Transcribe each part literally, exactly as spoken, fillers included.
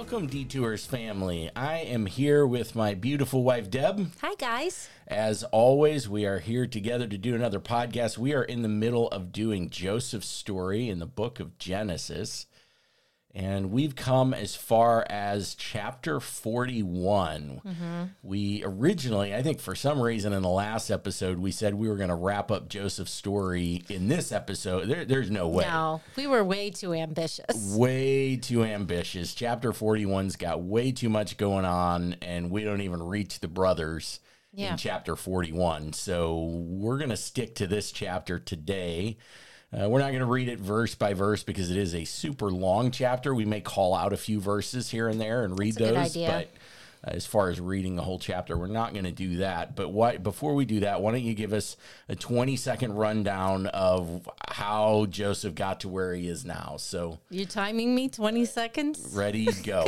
Welcome, Detours family. I am here with my beautiful wife, Deb. Hi, guys. As always, we are here together to do another podcast. We are in the middle of doing Joseph's story in the book of Genesis. And we've come as far as chapter forty-one. Mm-hmm. We originally, I think for some reason in the last episode, we said we were going to wrap up Joseph's story in this episode. There, there's no way. No, we were way too ambitious. Way too ambitious. Chapter forty-one's got way too much going on, and we don't even reach the brothers yeah. in chapter forty-one. So we're going to stick to this chapter today. Uh, we're not going to read it verse by verse because it is a super long chapter. We may call out a few verses here and there and read those, but uh, as far as reading the whole chapter, we're not going to do that. But what, before we do that, why don't you give us a twenty-second rundown of how Joseph got to where he is now? So you're timing me twenty seconds? Ready, go.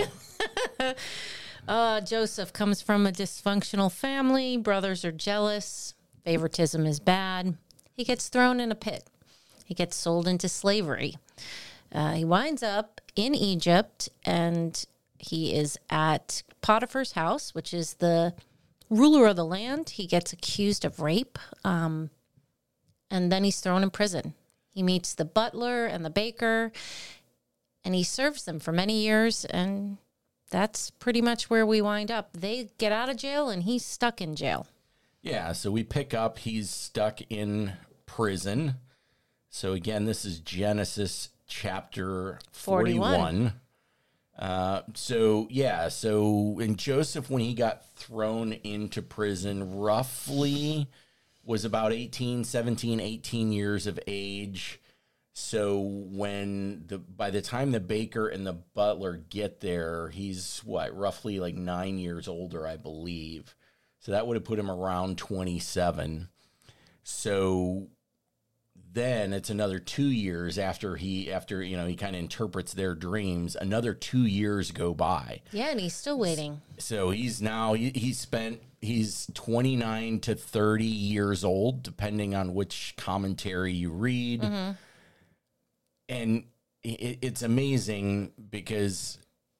uh, Joseph comes from a dysfunctional family. Brothers are jealous. Favoritism is bad. He gets thrown in a pit. He gets sold into slavery. Uh, he winds up in Egypt, and he is at Potiphar's house, which is the ruler of the land. He gets accused of rape, um, and then he's thrown in prison. He meets the butler and the baker, and he serves them for many years, and that's pretty much where we wind up. They get out of jail, and he's stuck in jail. Yeah, so we pick up, he's stuck in prison. So again, this is Genesis chapter forty-one. forty-one. Uh, so yeah, so in Joseph, when he got thrown into prison, roughly was about eighteen, seventeen, eighteen years of age. So when the, by the time the baker and the butler get there, he's what, roughly like nine years older, I believe. So that would have put him around twenty-seven. So then it's another two years after he, after, you know, he kind of interprets their dreams. Another two years go by. Yeah, and he's still waiting. So he's now, he, he's spent, he's twenty-nine to thirty years old, depending on which commentary you read. Mm-hmm. And it, it's amazing because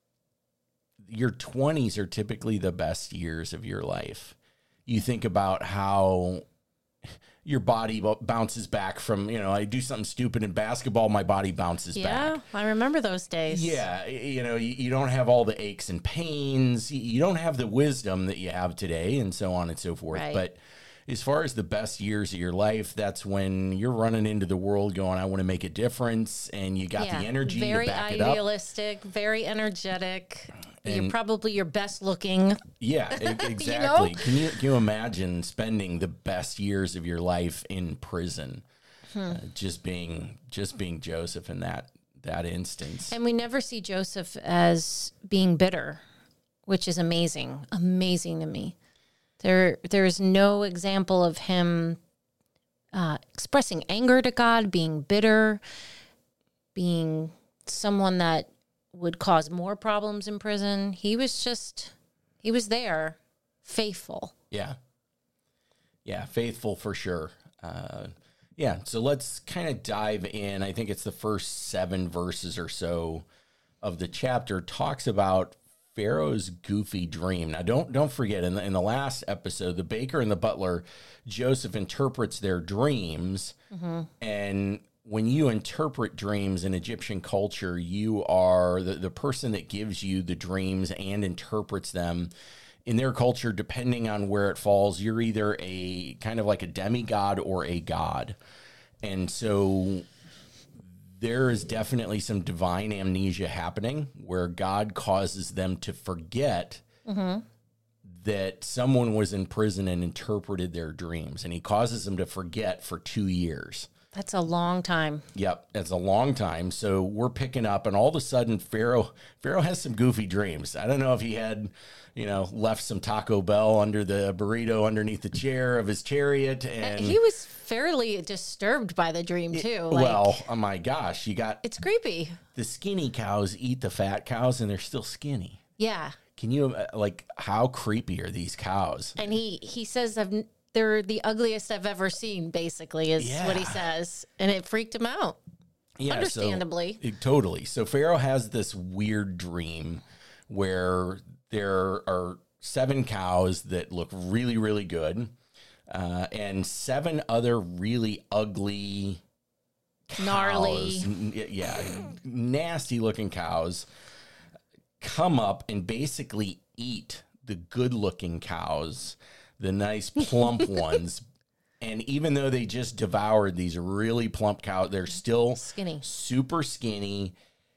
your twenties are typically the best years of your life. You think about how your body bounces back from, you know, I do something stupid in basketball, my body bounces yeah, back. Yeah, I remember those days. Yeah, you know, you, you don't have all the aches and pains. You don't have the wisdom that you have today and so on and so forth. Right. But as far as the best years of your life, that's when you're running into the world going, I want to make a difference. And you got yeah, the energy to back it up. Very idealistic, very energetic. And you're probably your best looking. Yeah, exactly. you know? Can you can you imagine spending the best years of your life in prison, hmm. uh, just being just being Joseph in that that instance? And we never see Joseph as being bitter, which is amazing, amazing to me. There there is no example of him uh, expressing anger to God, being bitter, being someone that would cause more problems in prison. He was just, he was there, faithful. Yeah. Yeah, faithful for sure. Uh, yeah, so let's kind of dive in. I think it's the first seven verses or so of the chapter talks about Pharaoh's goofy dream. Now, don't don't forget, in the, in the last episode, the baker and the butler, Joseph interprets their dreams, mm-hmm. and when you interpret dreams in Egyptian culture, you are the, the person that gives you the dreams and interprets them. In their culture, depending on where it falls, you're either a kind of like a demigod or a god. And so there is definitely some divine amnesia happening where God causes them to forget mm-hmm. that someone was in prison and interpreted their dreams. And he causes them to forget for two years. That's a long time. Yep, that's a long time. So we're picking up, and all of a sudden, Pharaoh Pharaoh has some goofy dreams. I don't know if he had, you know, left some Taco Bell under the burrito underneath the chair of his chariot, and he was fairly disturbed by the dream too. It, like, well, oh my gosh, you got it's creepy. The skinny cows eat the fat cows, and they're still skinny. Yeah. Can you like how creepy are these cows? And he he says I've. They're the ugliest I've ever seen, basically, is yeah. what he says. And it freaked him out. Yeah, understandably. So, it, totally. So Pharaoh has this weird dream where there are seven cows that look really, really good, uh, and seven other really ugly cows, Gnarly. n- yeah, nasty looking cows come up and basically eat the good looking cows, the nice plump ones. And even though they just devoured these really plump cows, they're still Skinny. super skinny.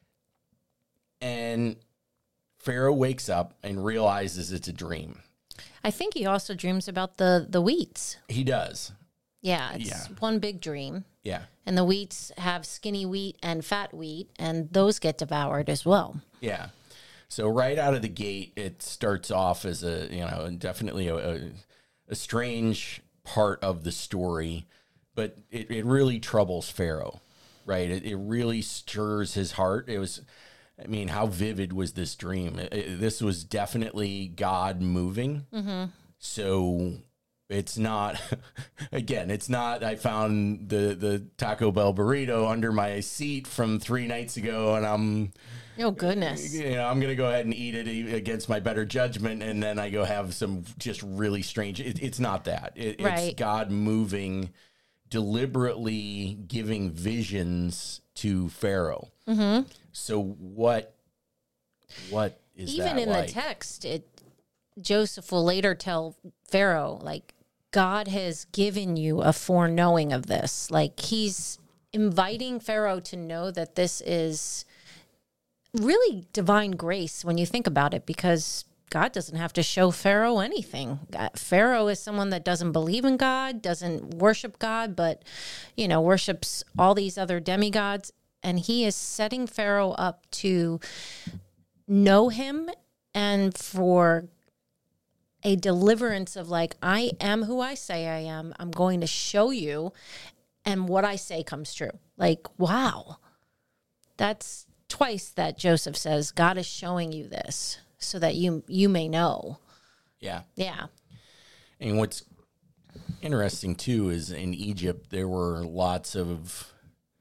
And Pharaoh wakes up and realizes it's a dream. I think he also dreams about the, the wheats. He does. Yeah, it's Yeah. one big dream. Yeah. And the wheats have skinny wheat and fat wheat, and those get devoured as well. Yeah. So right out of the gate, it starts off as a, you know, definitely a, a, a strange part of the story, but it, it really troubles Pharaoh, right? It, it really stirs his heart. It was, I mean, how vivid was this dream? It, it- this was definitely God moving. Mm-hmm. So it's not, again, it's not, I found the, the Taco Bell burrito under my seat from three nights ago and I'm, Oh, goodness. you know, I'm going to go ahead and eat it against my better judgment. And then I go have some just really strange, it, it's not that. It, Right. It's God moving, deliberately giving visions to Pharaoh. Mm-hmm. So what, what is Even that in like? the text, it Joseph will later tell Pharaoh, like, God has given you a foreknowing of this. Like, he's inviting Pharaoh to know that this is really divine grace when you think about it, because God doesn't have to show Pharaoh anything. God- Pharaoh is someone that doesn't believe in God, doesn't worship God, but, you know, worships all these other demigods. And he is setting Pharaoh up to know him and for a deliverance of, like, I am who I say I am. I'm going to show you, and what I say comes true. Like, wow. That's twice that Joseph says, God is showing you this so that you you may know. Yeah. Yeah. And what's interesting too is in Egypt, there were lots of,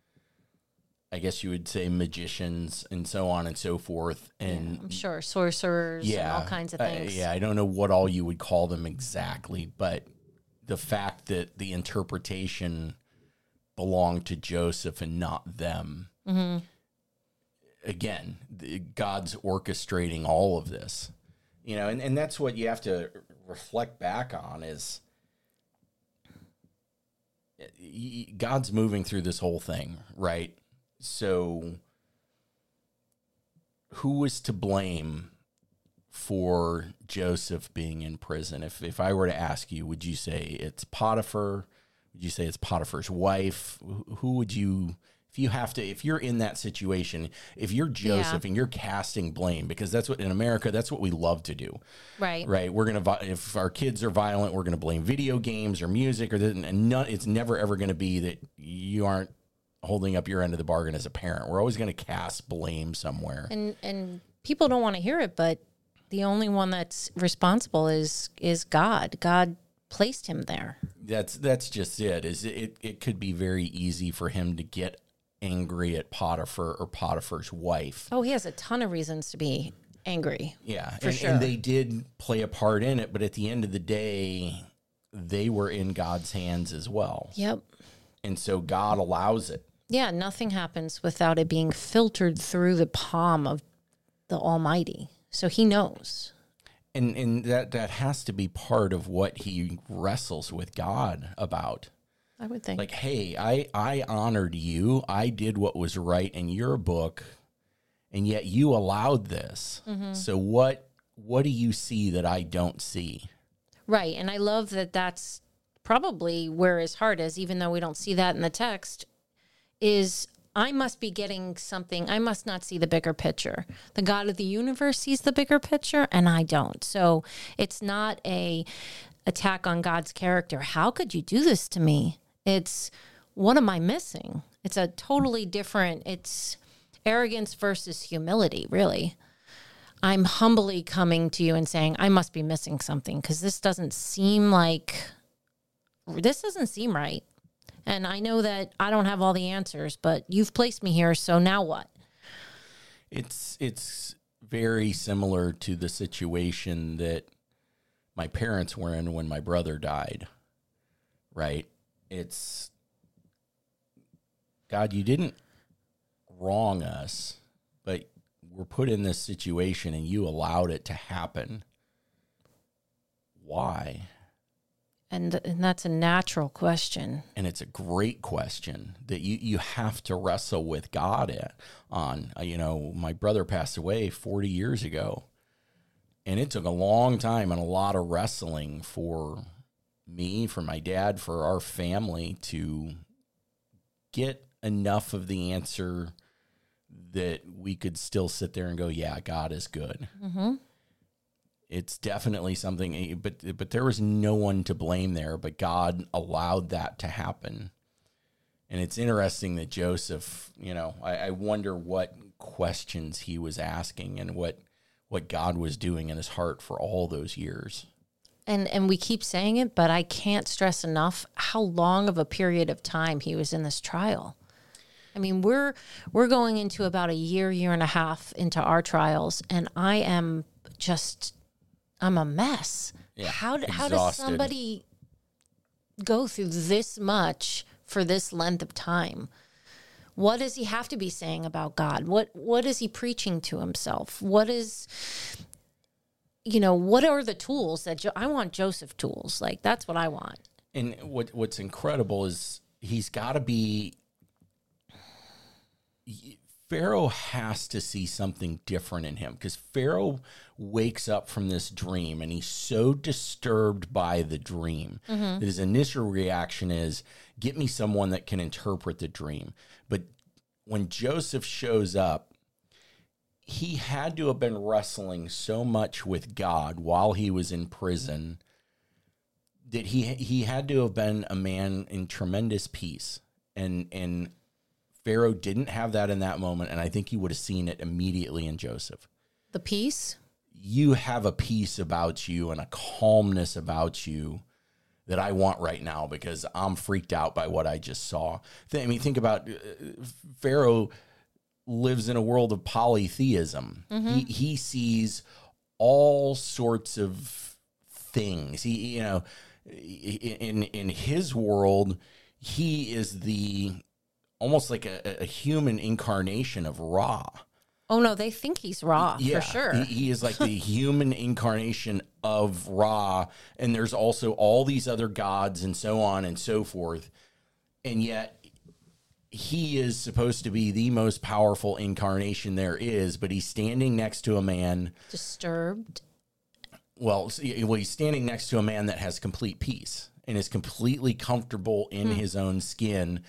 I guess you would say, magicians and so on and so forth. And I'm sure sorcerers and yeah, all kinds of uh, things. yeah, I don't know what all you would call them exactly, but the fact that the interpretation belonged to Joseph and not them. Mm-hmm. Again, the, God's orchestrating all of this, you know, and, and that's what you have to reflect back on is God's moving through this whole thing, right? So who was to blame for Joseph being in prison? If if I were to ask you, would you say it's Potiphar? Would you say it's Potiphar's wife? Who would you, if you have to, if you're in that situation, if you're Joseph Yeah. and you're casting blame, because that's what in America, that's what we love to do, Right. right? We're going to, if our kids are violent, we're going to blame video games or music or this, and none, it's never ever going to be that you aren't holding up your end of the bargain as a parent. We're always going to cast blame somewhere. And and people don't want to hear it, but the only one that's responsible is is God. God placed him there. That's that's just it. Is it? It could be very easy for him to get angry at Potiphar or Potiphar's wife. Oh, he has a ton of reasons to be angry. Yeah, For and, sure. and they did play a part in it, but at the end of the day, they were in God's hands as well, Yep. and so God allows it. Yeah, nothing happens without it being filtered through the palm of the Almighty. So he knows. And and that that has to be part of what he wrestles with God about. I would think. Like, hey, I, I honored you. I did what was right in your book, and yet you allowed this. Mm-hmm. So what what do you see that I don't see? Right. And I love that that's probably where his heart is, even though we don't see that in the text, is I must be getting something. I must not see the bigger picture. The God of the universe sees the bigger picture, and I don't. So it's not a attack on God's character. How could you do this to me? It's, what am I missing? It's a totally different, it's arrogance versus humility, really. I'm humbly coming to you and saying, I must be missing something because this doesn't seem like, this doesn't seem right. And I know that I don't have all the answers, but you've placed me here, so now what? It's it's very similar to the situation that my parents were in when my brother died, right? It's, God, you didn't wrong us, but we're put in this situation and you allowed it to happen. Why? And, and that's a natural question. And it's a great question that you, you have to wrestle with God at, on. Uh, You know, my brother passed away forty years ago, and it took a long time and a lot of wrestling for me, for my dad, for our family to get enough of the answer that we could still sit there and go, yeah, God is good. Mm-hmm. It's definitely something, but but there was no one to blame there, but God allowed that to happen. And it's interesting that Joseph, you know, I, I wonder what questions he was asking and what what God was doing in his heart for all those years. And and we keep saying it, but I can't stress enough how long of a period of time he was in this trial. I mean, we're we're going into about a year, year and a half into our trials, and I am just, I'm a mess. Yeah, how how does exhausted. somebody go through this much for this length of time? What does he have to be saying about God? What what is he preaching to himself? What is, you know, what are the tools that jo- I want Joseph tools? Like, that's what I want. And what what's incredible is he's got to be, Pharaoh has to see something different in him, because Pharaoh wakes up from this dream and he's so disturbed by the dream Mm-hmm. that his initial reaction is, get me someone that can interpret the dream. But when Joseph shows up, he had to have been wrestling so much with God while he was in prison that he he had to have been a man in tremendous peace. And and Pharaoh didn't have that in that moment, and I think he would have seen it immediately in Joseph. The peace? You have a peace about you and a calmness about you that I want right now, because I'm freaked out by what I just saw. I mean, think about uh, Pharaoh lives in a world of polytheism. Mm-hmm. He he sees all sorts of things. He, you know, in in his world, he is the almost like a, a human incarnation of Ra. Oh, no, they think he's Ra, Yeah, for sure. He, he is like the human incarnation of Ra, and there's also all these other gods and so on and so forth. And yet he is supposed to be the most powerful incarnation there is, but he's standing next to a man. Disturbed. Well, well, he's standing next to a man that has complete peace and is completely comfortable in hmm. his own skin.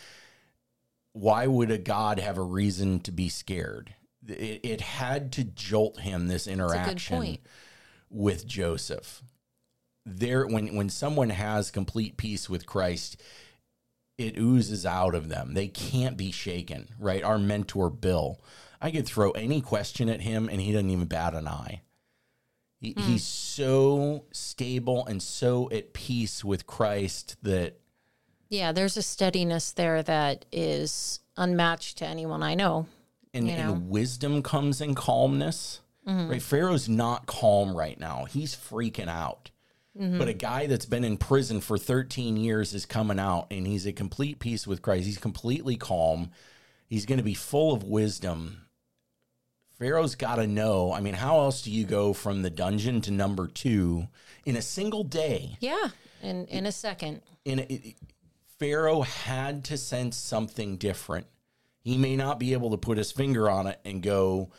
Why would a god have a reason to be scared? It, it had to jolt him, this interaction with Joseph. There, when when someone has complete peace with Christ, it oozes out of them. They can't be shaken, right? Our mentor, Bill, I could throw any question at him and he doesn't even bat an eye. He, mm. He's so stable and so at peace with Christ that... Yeah, there's a steadiness there that is unmatched to anyone I know. And, you know? and wisdom comes in calmness. Mm-hmm. Right? Pharaoh's not calm right now. He's freaking out. Mm-hmm. But a guy that's been in prison for thirteen years is coming out, and he's at complete peace with Christ. He's completely calm. He's going to be full of wisdom. Pharaoh's got to know. I mean, how else do you go from the dungeon to number two in a single day? Yeah, in, in a second. In a, it, Pharaoh had to sense something different. He may not be able to put his finger on it and go,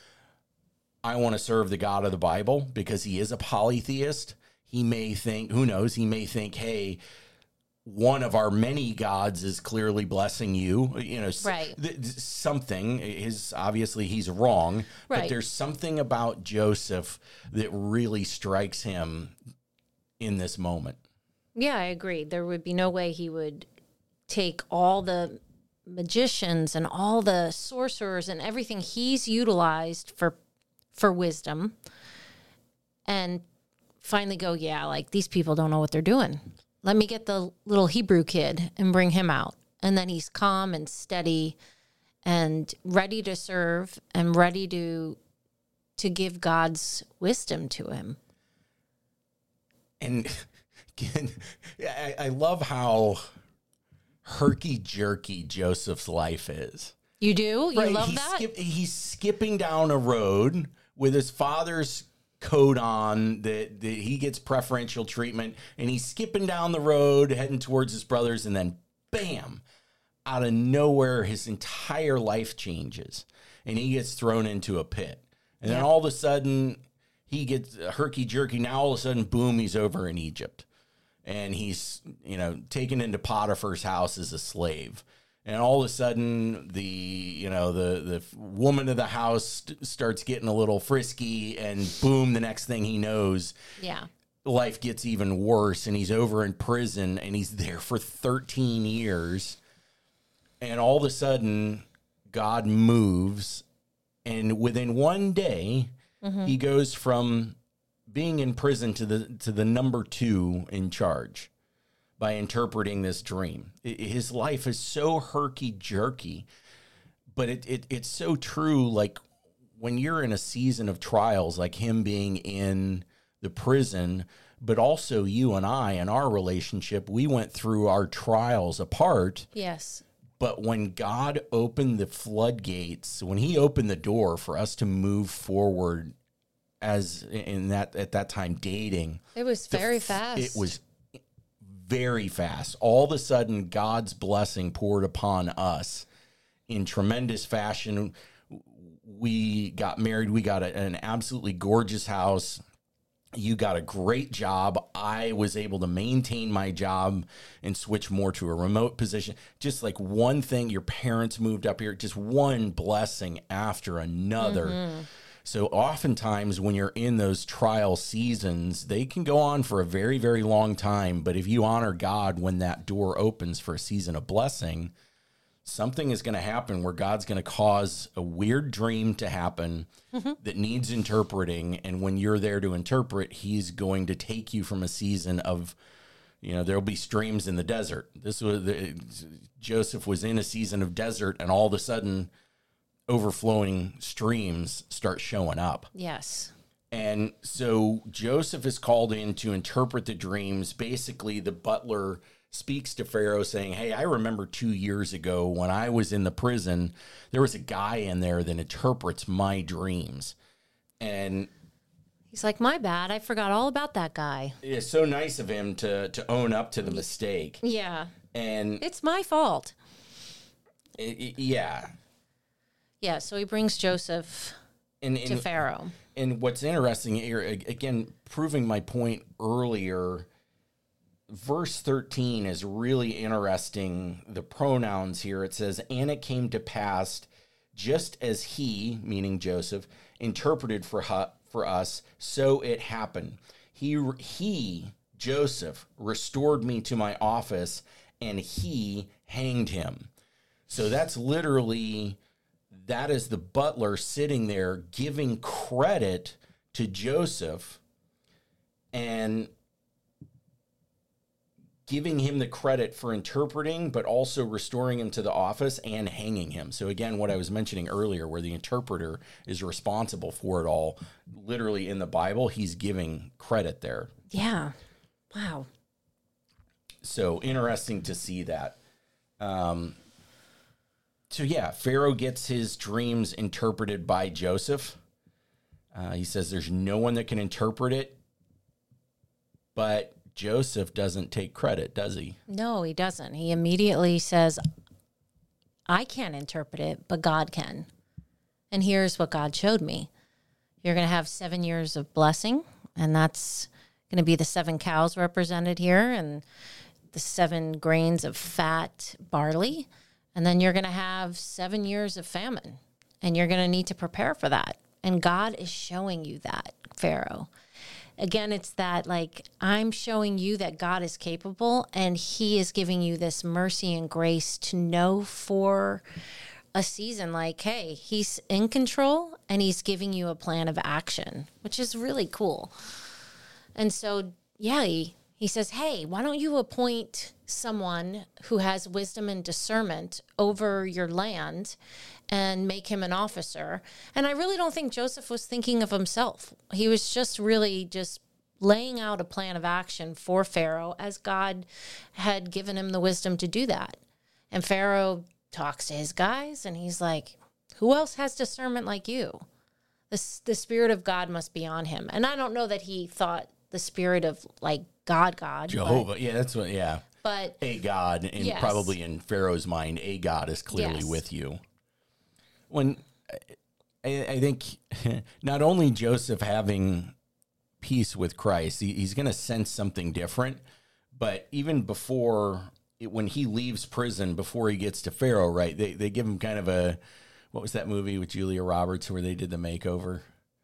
I want to serve the God of the Bible, because he is a polytheist. He may think, who knows, he may think, hey, one of our many gods is clearly blessing you. You know, right. th- something is obviously he's wrong, right. but there's something about Joseph that really strikes him in this moment. Yeah, I agree. There would be no way he would take all the magicians and all the sorcerers and everything he's utilized for for wisdom and finally go, yeah, like these people don't know what they're doing. Let me get the little Hebrew kid and bring him out. And then he's calm and steady and ready to serve and ready to to give God's wisdom to him. And again, I, I love how herky-jerky Joseph's life is. You do? You Right, love he's that? Skip, he's skipping down a road with his father's coat on that, that he gets preferential treatment, and he's skipping down the road heading towards his brothers, and then bam, out of nowhere his entire life changes and he gets thrown into a pit. And then Yeah. all of a sudden he gets herky-jerky. Now all of a sudden, boom, he's over in Egypt. And he's, you know, taken into Potiphar's house as a slave. And all of a sudden, the, you know, the, the woman of the house st- starts getting a little frisky, and boom, the next thing he knows, Yeah. life gets even worse, and he's over in prison, and he's there for thirteen years. And all of a sudden, God moves, and within one day, mm-hmm. he goes from being in prison to the to the number two in charge by interpreting this dream. It, his life is so herky-jerky, but it, it it's so true. Like, when you're in a season of trials, like him being in the prison, but also you and I in our relationship, we went through our trials apart. Yes. But when God opened the floodgates, when he opened the door for us to move forward as in that at that time dating, It was very fast. It was very fast. All of a sudden, God's blessing poured upon us in tremendous fashion. We got married. We got a, an absolutely gorgeous house. You got a great job. I was able to maintain my job and switch more to a remote position. Just like one thing, your parents moved up here, just one blessing after another. Mm-hmm. So oftentimes when you're in those trial seasons, they can go on for a very, very long time. But if you honor God when that door opens for a season of blessing, something is going to happen where God's going to cause a weird dream to happen mm-hmm. that needs interpreting. And when you're there to interpret, he's going to take you from a season of, you know, there'll be streams in the desert. This was the, Joseph was in a season of desert, and all of a sudden overflowing streams start showing up. Yes. And so Joseph is called in to interpret the dreams. Basically, the butler speaks to Pharaoh saying, hey, I remember two years ago when I was in the prison, there was a guy in there that interprets my dreams. And he's like, my bad. I forgot all about that guy. It's so nice of him to, to own up to the mistake. Yeah. And it's my fault. It, it, yeah. Yeah, so he brings Joseph and, to and, Pharaoh. And what's interesting here, again, proving my point earlier, verse thirteen is really interesting. The pronouns here, it says, and it came to pass just as he, meaning Joseph, interpreted for for us, so it happened. He, he, Joseph, restored me to my office, and he hanged him. So that's literally... That is the butler sitting there giving credit to Joseph and giving him the credit for interpreting, but also restoring him to the office and hanging him. So again, what I was mentioning earlier, where the interpreter is responsible for it all, literally in the Bible, he's giving credit there. Yeah. Wow. So interesting to see that. Um, So, yeah, Pharaoh gets his dreams interpreted by Joseph. Uh, he says there's no one that can interpret it, but Joseph doesn't take credit, does he? No, he doesn't. He immediately says, I can't interpret it, but God can. And here's what God showed me. You're going to have seven years of blessing, and that's going to be the seven cows represented here and the seven grains of fat barley. And then you're going to have seven years of famine, and you're going to need to prepare for that. And God is showing you that, Pharaoh. Again, it's that, like, I'm showing you that God is capable, and he is giving you this mercy and grace to know for a season, like, hey, he's in control, and he's giving you a plan of action, which is really cool. And so, yeah, he, he says, hey, why don't you appoint someone who has wisdom and discernment over your land and make him an officer? And I really don't think Joseph was thinking of himself. He was just really just laying out a plan of action for Pharaoh as God had given him the wisdom to do that. And Pharaoh talks to his guys and he's like, who else has discernment like you? The, the Spirit of God must be on him. And I don't know that he thought the spirit of like God, God. Jehovah. But, yeah, that's what, yeah. But a God, and yes. probably in Pharaoh's mind, a God is clearly yes. with you. When I, I think not only Joseph having peace with Christ, he, he's going to sense something different. But even before, it, when he leaves prison, before he gets to Pharaoh, right, they, they give him kind of a, what was that movie with Julia Roberts where they did the makeover?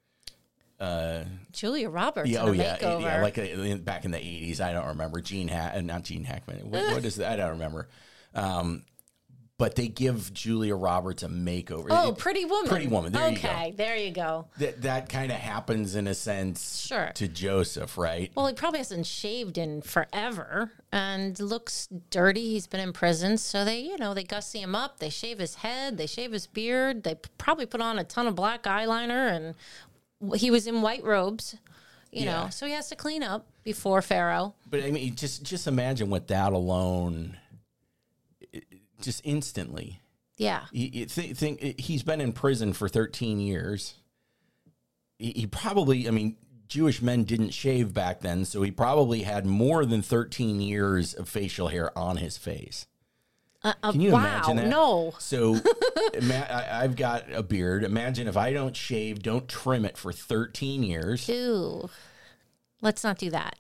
Uh, Julia Roberts yeah, in oh, a yeah, makeover. yeah, like a, back in the eighties. I don't remember. Gene Hack, not Gene Hackman. What, what is that? I don't remember. Um, but they give Julia Roberts a makeover. Oh, it, Pretty Woman. Pretty Woman. There you go. Okay, there you go. That that kind of happens in a sense sure. to Joseph, right? Well, he probably hasn't shaved in forever and looks dirty. He's been in prison, so they, you know, they gussy him up. They shave his head. They shave his beard. They probably put on a ton of black eyeliner, and he was in white robes, you yeah. know, so he has to clean up before Pharaoh. But I mean, just just imagine what that alone, just instantly. Yeah. He, th- think he's been in prison for thirteen years. He, he probably, I mean, Jewish men didn't shave back then, so he probably had more than thirteen years of facial hair on his face. Uh, uh, Can you wow, imagine that? No. So ima- I, I've got a beard. Imagine if I don't shave, don't trim it for thirteen years. Ew. Let's not do that.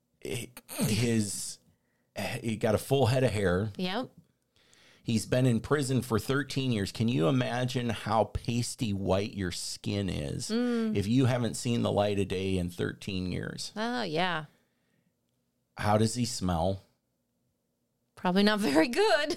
His, he got a full head of hair. Yep. He's been in prison for thirteen years. Can you imagine how pasty white your skin is mm. if you haven't seen the light of day in thirteen years? Oh, yeah. How does he smell? Probably not very good.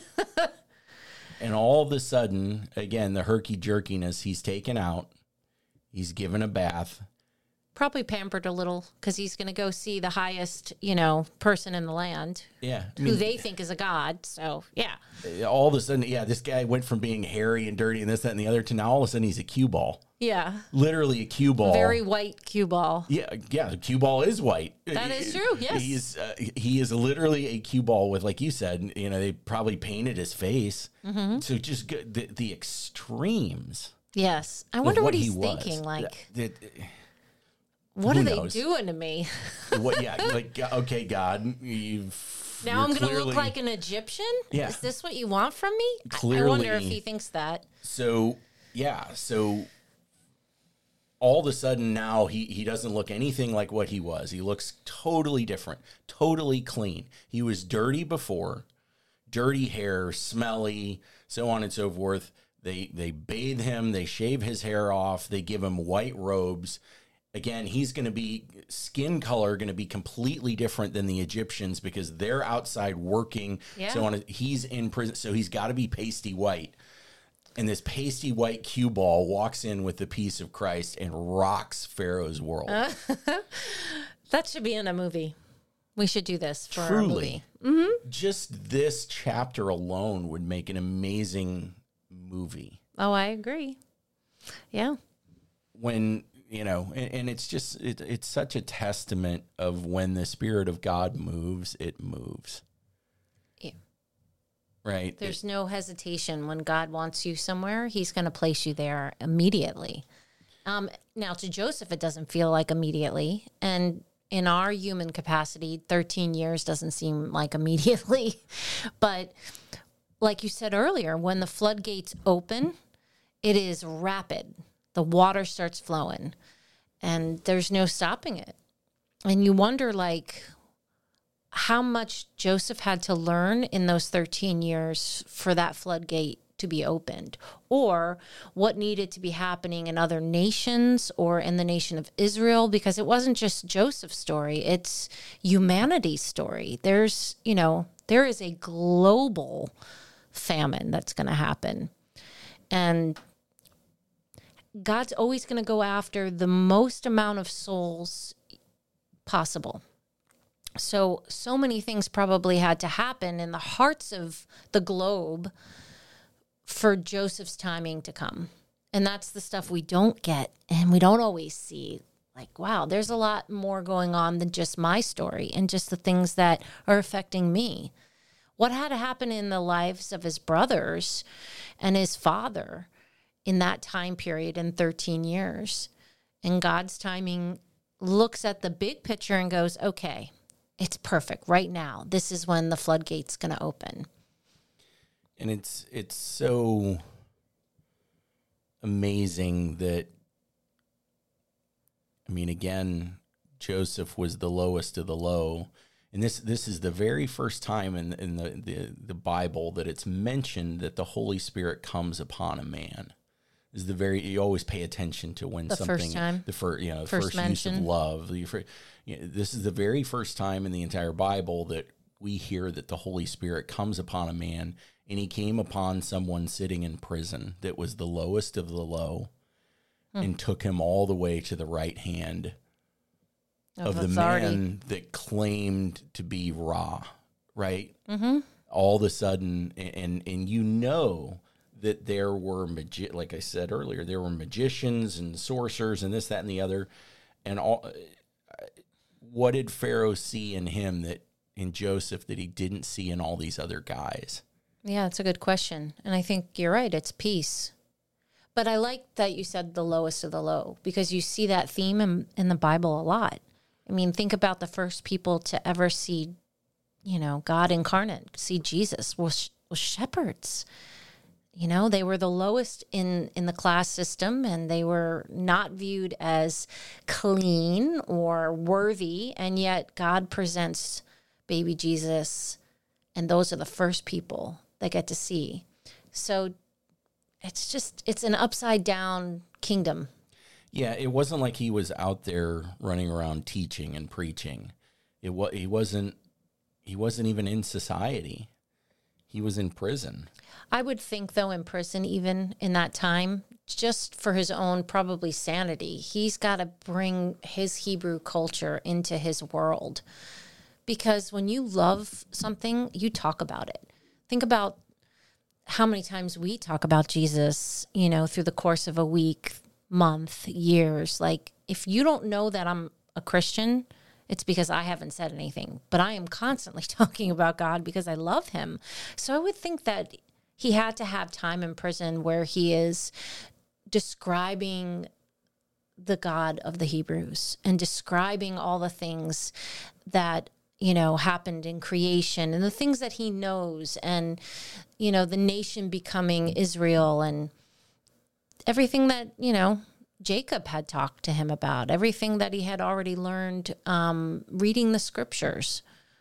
And all of a sudden, again, the herky-jerkiness, he's taken out. He's given a bath. Probably pampered a little because he's going to go see the highest, you know, person in the land. Yeah. I who mean, they think is a god. So, yeah. All of a sudden, yeah, this guy went from being hairy and dirty and this, that, and the other to now all of a sudden he's a cue ball. Yeah. Literally a cue ball. Very white cue ball. Yeah, yeah, the cue ball is white. That is true, yes. He's, uh, he is literally a cue ball with, like you said, you know, they probably painted his face. Mm-hmm. So just go, the, the extremes. Yes. I wonder what, what he's he thinking, was. like... The, the, What Who are knows? they doing to me? What? Yeah, like okay, God, you've now I'm going to clearly... look like an Egyptian. Yeah. Is this what you want from me? Clearly, I wonder if he thinks that. So yeah, so all of a sudden now he he doesn't look anything like what he was. He looks totally different, totally clean. He was dirty before, dirty hair, smelly, so on and so forth. They they bathe him, they shave his hair off, they give him white robes. Again, he's going to be skin color going to be completely different than the Egyptians because they're outside working. Yeah. So on, he's in prison, so he's got to be pasty white. And this pasty white cue ball walks in with the peace of Christ and rocks Pharaoh's world. Uh, that should be in a movie. We should do this for Truly, a movie. Mm-hmm. Just this chapter alone would make an amazing movie. Oh, I agree. Yeah. When You know, and, and it's just, it, it's such a testament of when the Spirit of God moves, it moves. Yeah. Right? There's it, no hesitation. When God wants you somewhere, he's going to place you there immediately. Um, now, to Joseph, it doesn't feel like immediately. And in our human capacity, thirteen years doesn't seem like immediately. But like you said earlier, when the floodgates open, it is rapid. The water starts flowing and there's no stopping it. And you wonder, like, how much Joseph had to learn in those thirteen years for that floodgate to be opened, or what needed to be happening in other nations or in the nation of Israel, because it wasn't just Joseph's story, it's humanity's story. There's, you know, there is a global famine that's going to happen. And God's always going to go after the most amount of souls possible. So, so many things probably had to happen in the hearts of the globe for Joseph's timing to come. And that's the stuff we don't get and we don't always see. Like, wow, there's a lot more going on than just my story and just the things that are affecting me. What had to happen in the lives of his brothers and his father in that time period in thirteen years? And God's timing looks at the big picture and goes, okay, it's perfect right now. This is when the floodgate's going to open. And it's it's so amazing that, I mean, again, Joseph was the lowest of the low. And this this is the very first time in, in the, the, the Bible that it's mentioned that the Holy Spirit comes upon a man. This is the very, you always pay attention to when the something, first time. the first, you know, the First first, mention. use of love. The fir- you know, this is the very first time in the entire Bible that we hear that the Holy Spirit comes upon a man, and he came upon someone sitting in prison that was the lowest of the low, hmm. and took him all the way to the right hand of, of the man that claimed to be Ra, right? Mm-hmm. All of a sudden, and and you know that there were, magi- like I said earlier, there were magicians and sorcerers and this, that, and the other. And all, what did Pharaoh see in him that in Joseph that he didn't see in all these other guys? Yeah, it's a good question. And I think you're right. It's peace. But I like that you said the lowest of the low, because you see that theme in, in the Bible a lot. I mean, think about the first people to ever see, you know, God incarnate, see Jesus was, was shepherds. You know, they were the lowest in, in the class system, and they were not viewed as clean or worthy. And yet God presents baby Jesus, and those are the first people that get to see. So it's just, it's an upside down kingdom. Yeah, it wasn't like he was out there running around teaching and preaching. It was, he wasn't, he wasn't even in society. He was in prison. I would think, though, in prison, even in that time, just for his own probably sanity, he's got to bring his Hebrew culture into his world. Because when you love something, you talk about it. Think about how many times we talk about Jesus, you know, through the course of a week, month, years. Like, if you don't know that I'm a Christian, it's because I haven't said anything. But I am constantly talking about God because I love him. So I would think that he had to have time in prison where he is describing the God of the Hebrews and describing all the things that, you know, happened in creation and the things that he knows, and, you know, the nation becoming Israel and everything that, you know, Jacob had talked to him about, everything that he had already learned um, reading the scriptures.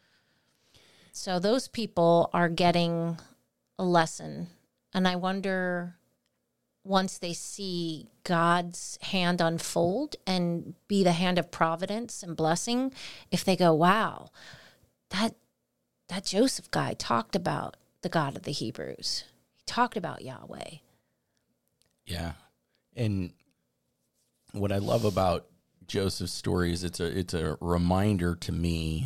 So those people are getting a lesson. And I wonder, once they see God's hand unfold and be the hand of providence and blessing, if they go, wow, that that Joseph guy talked about the God of the Hebrews. He talked about Yahweh. Yeah. And what I love about Joseph's story is it's a it's a reminder to me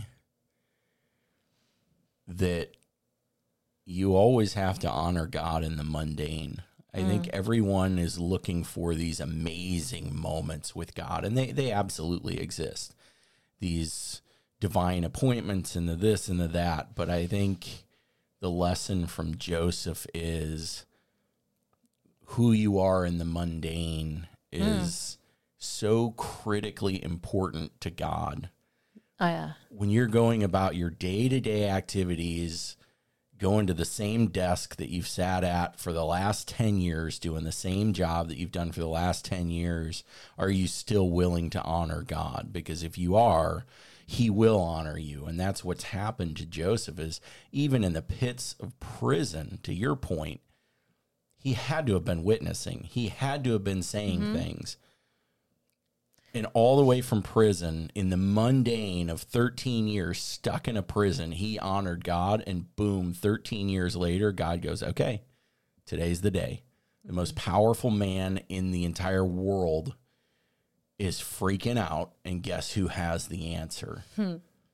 that you always have to honor God in the mundane. I mm. think everyone is looking for these amazing moments with God, and they, they absolutely exist. These divine appointments and the this and the that. But I think the lesson from Joseph is who you are in the mundane is mm. so critically important to God. Oh, yeah. When you're going about your day-to-day activities, going to the same desk that you've sat at for the last ten years, doing the same job that you've done for the last ten years, are you still willing to honor God? Because if you are, he will honor you. And that's what's happened to Joseph, is even in the pits of prison, to your point, he had to have been witnessing. He had to have been saying mm-hmm. things. And all the way from prison, in the mundane of thirteen years stuck in a prison, he honored God, and boom, thirteen years later, God goes, okay, today's the day. The most powerful man in the entire world is freaking out, and guess who has the answer? Hmm.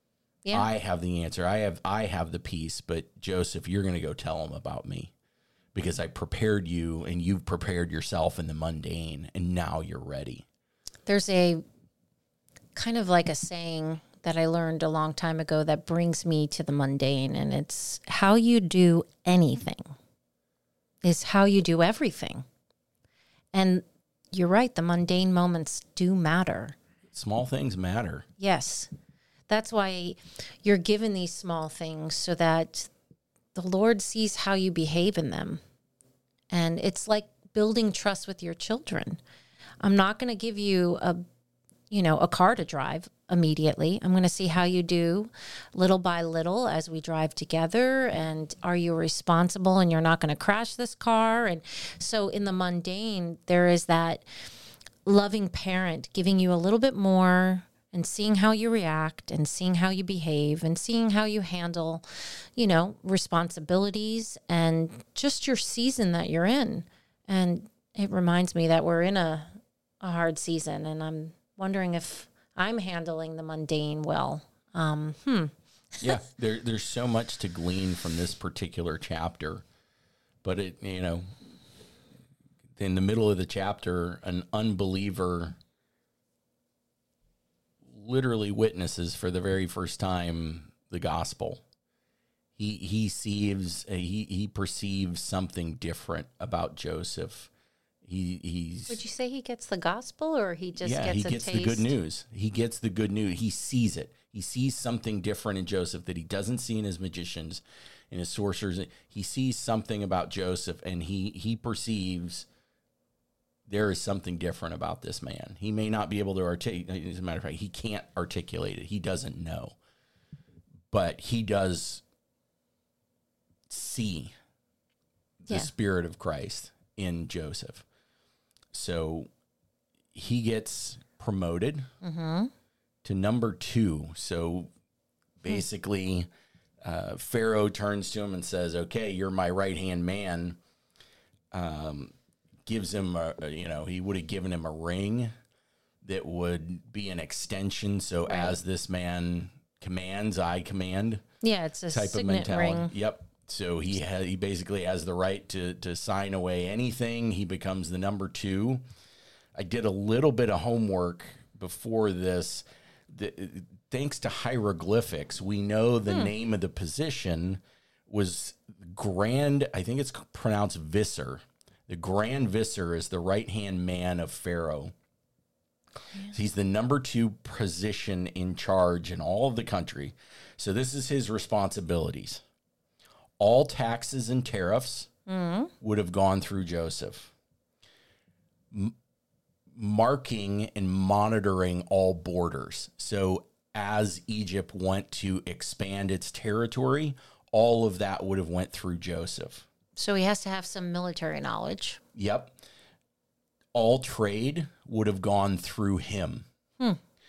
Yeah. I have the answer. I have I have the peace, but Joseph, you're going to go tell them about me because I prepared you and you've prepared yourself in the mundane and now you're ready. There's a kind of like a saying that I learned a long time ago that brings me to the mundane, and it's how you do anything is how you do everything. And you're right, the mundane moments do matter. Small things matter. Yes. That's why you're given these small things so that the Lord sees how you behave in them. And it's like building trust with your children. I'm not going to give you a, you know, a car to drive immediately. I'm going to see how you do little by little as we drive together. And are you responsible and you're not going to crash this car? And so in the mundane, there is that loving parent giving you a little bit more and seeing how you react and seeing how you behave and seeing how you handle, you know, responsibilities and just your season that you're in. And it reminds me that we're in a, a hard season, and I'm wondering if I'm handling the mundane well. Um, hmm. Yeah, there, there's so much to glean from this particular chapter, but it, you know, in the middle of the chapter, an unbeliever literally witnesses for the very first time the gospel. He he sees he he perceives something different about Joseph. He he's Would you say he gets the gospel, or he just yeah gets he a gets taste? the good news. He gets the good news. He sees it. He sees something different in Joseph that he doesn't see in his magicians, in his sorcerers. He sees something about Joseph, and he he perceives there is something different about this man. He may not be able to articulate. As a matter of fact, he can't articulate it. He doesn't know. But he does see the Yeah. Spirit of Christ in Joseph. So he gets promoted Mm-hmm. to number two. So basically, uh, Pharaoh turns to him and says, okay, you're my right-hand man. Um, gives him, a, a- you know, he would have given him a ring that would be an extension. So Right. as this man commands, I command Yeah, it's a type of signet mentality. ring. Yep. So he ha- he basically has the right to to sign away anything. He becomes the number two. I did a little bit of homework before this. The, thanks to hieroglyphics, we know the Hmm. name of the position was Grand. I think it's pronounced Visser. The Grand Visser is the right-hand man of Pharaoh. He's the number two position in charge in all of the country. So this is his responsibilities. All taxes and tariffs Mm-hmm. would have gone through Joseph. M- marking and monitoring all borders. So as Egypt went to expand its territory, all of that would have went through Joseph. So he has to have some military knowledge. Yep. All trade would have gone through him. Hmm.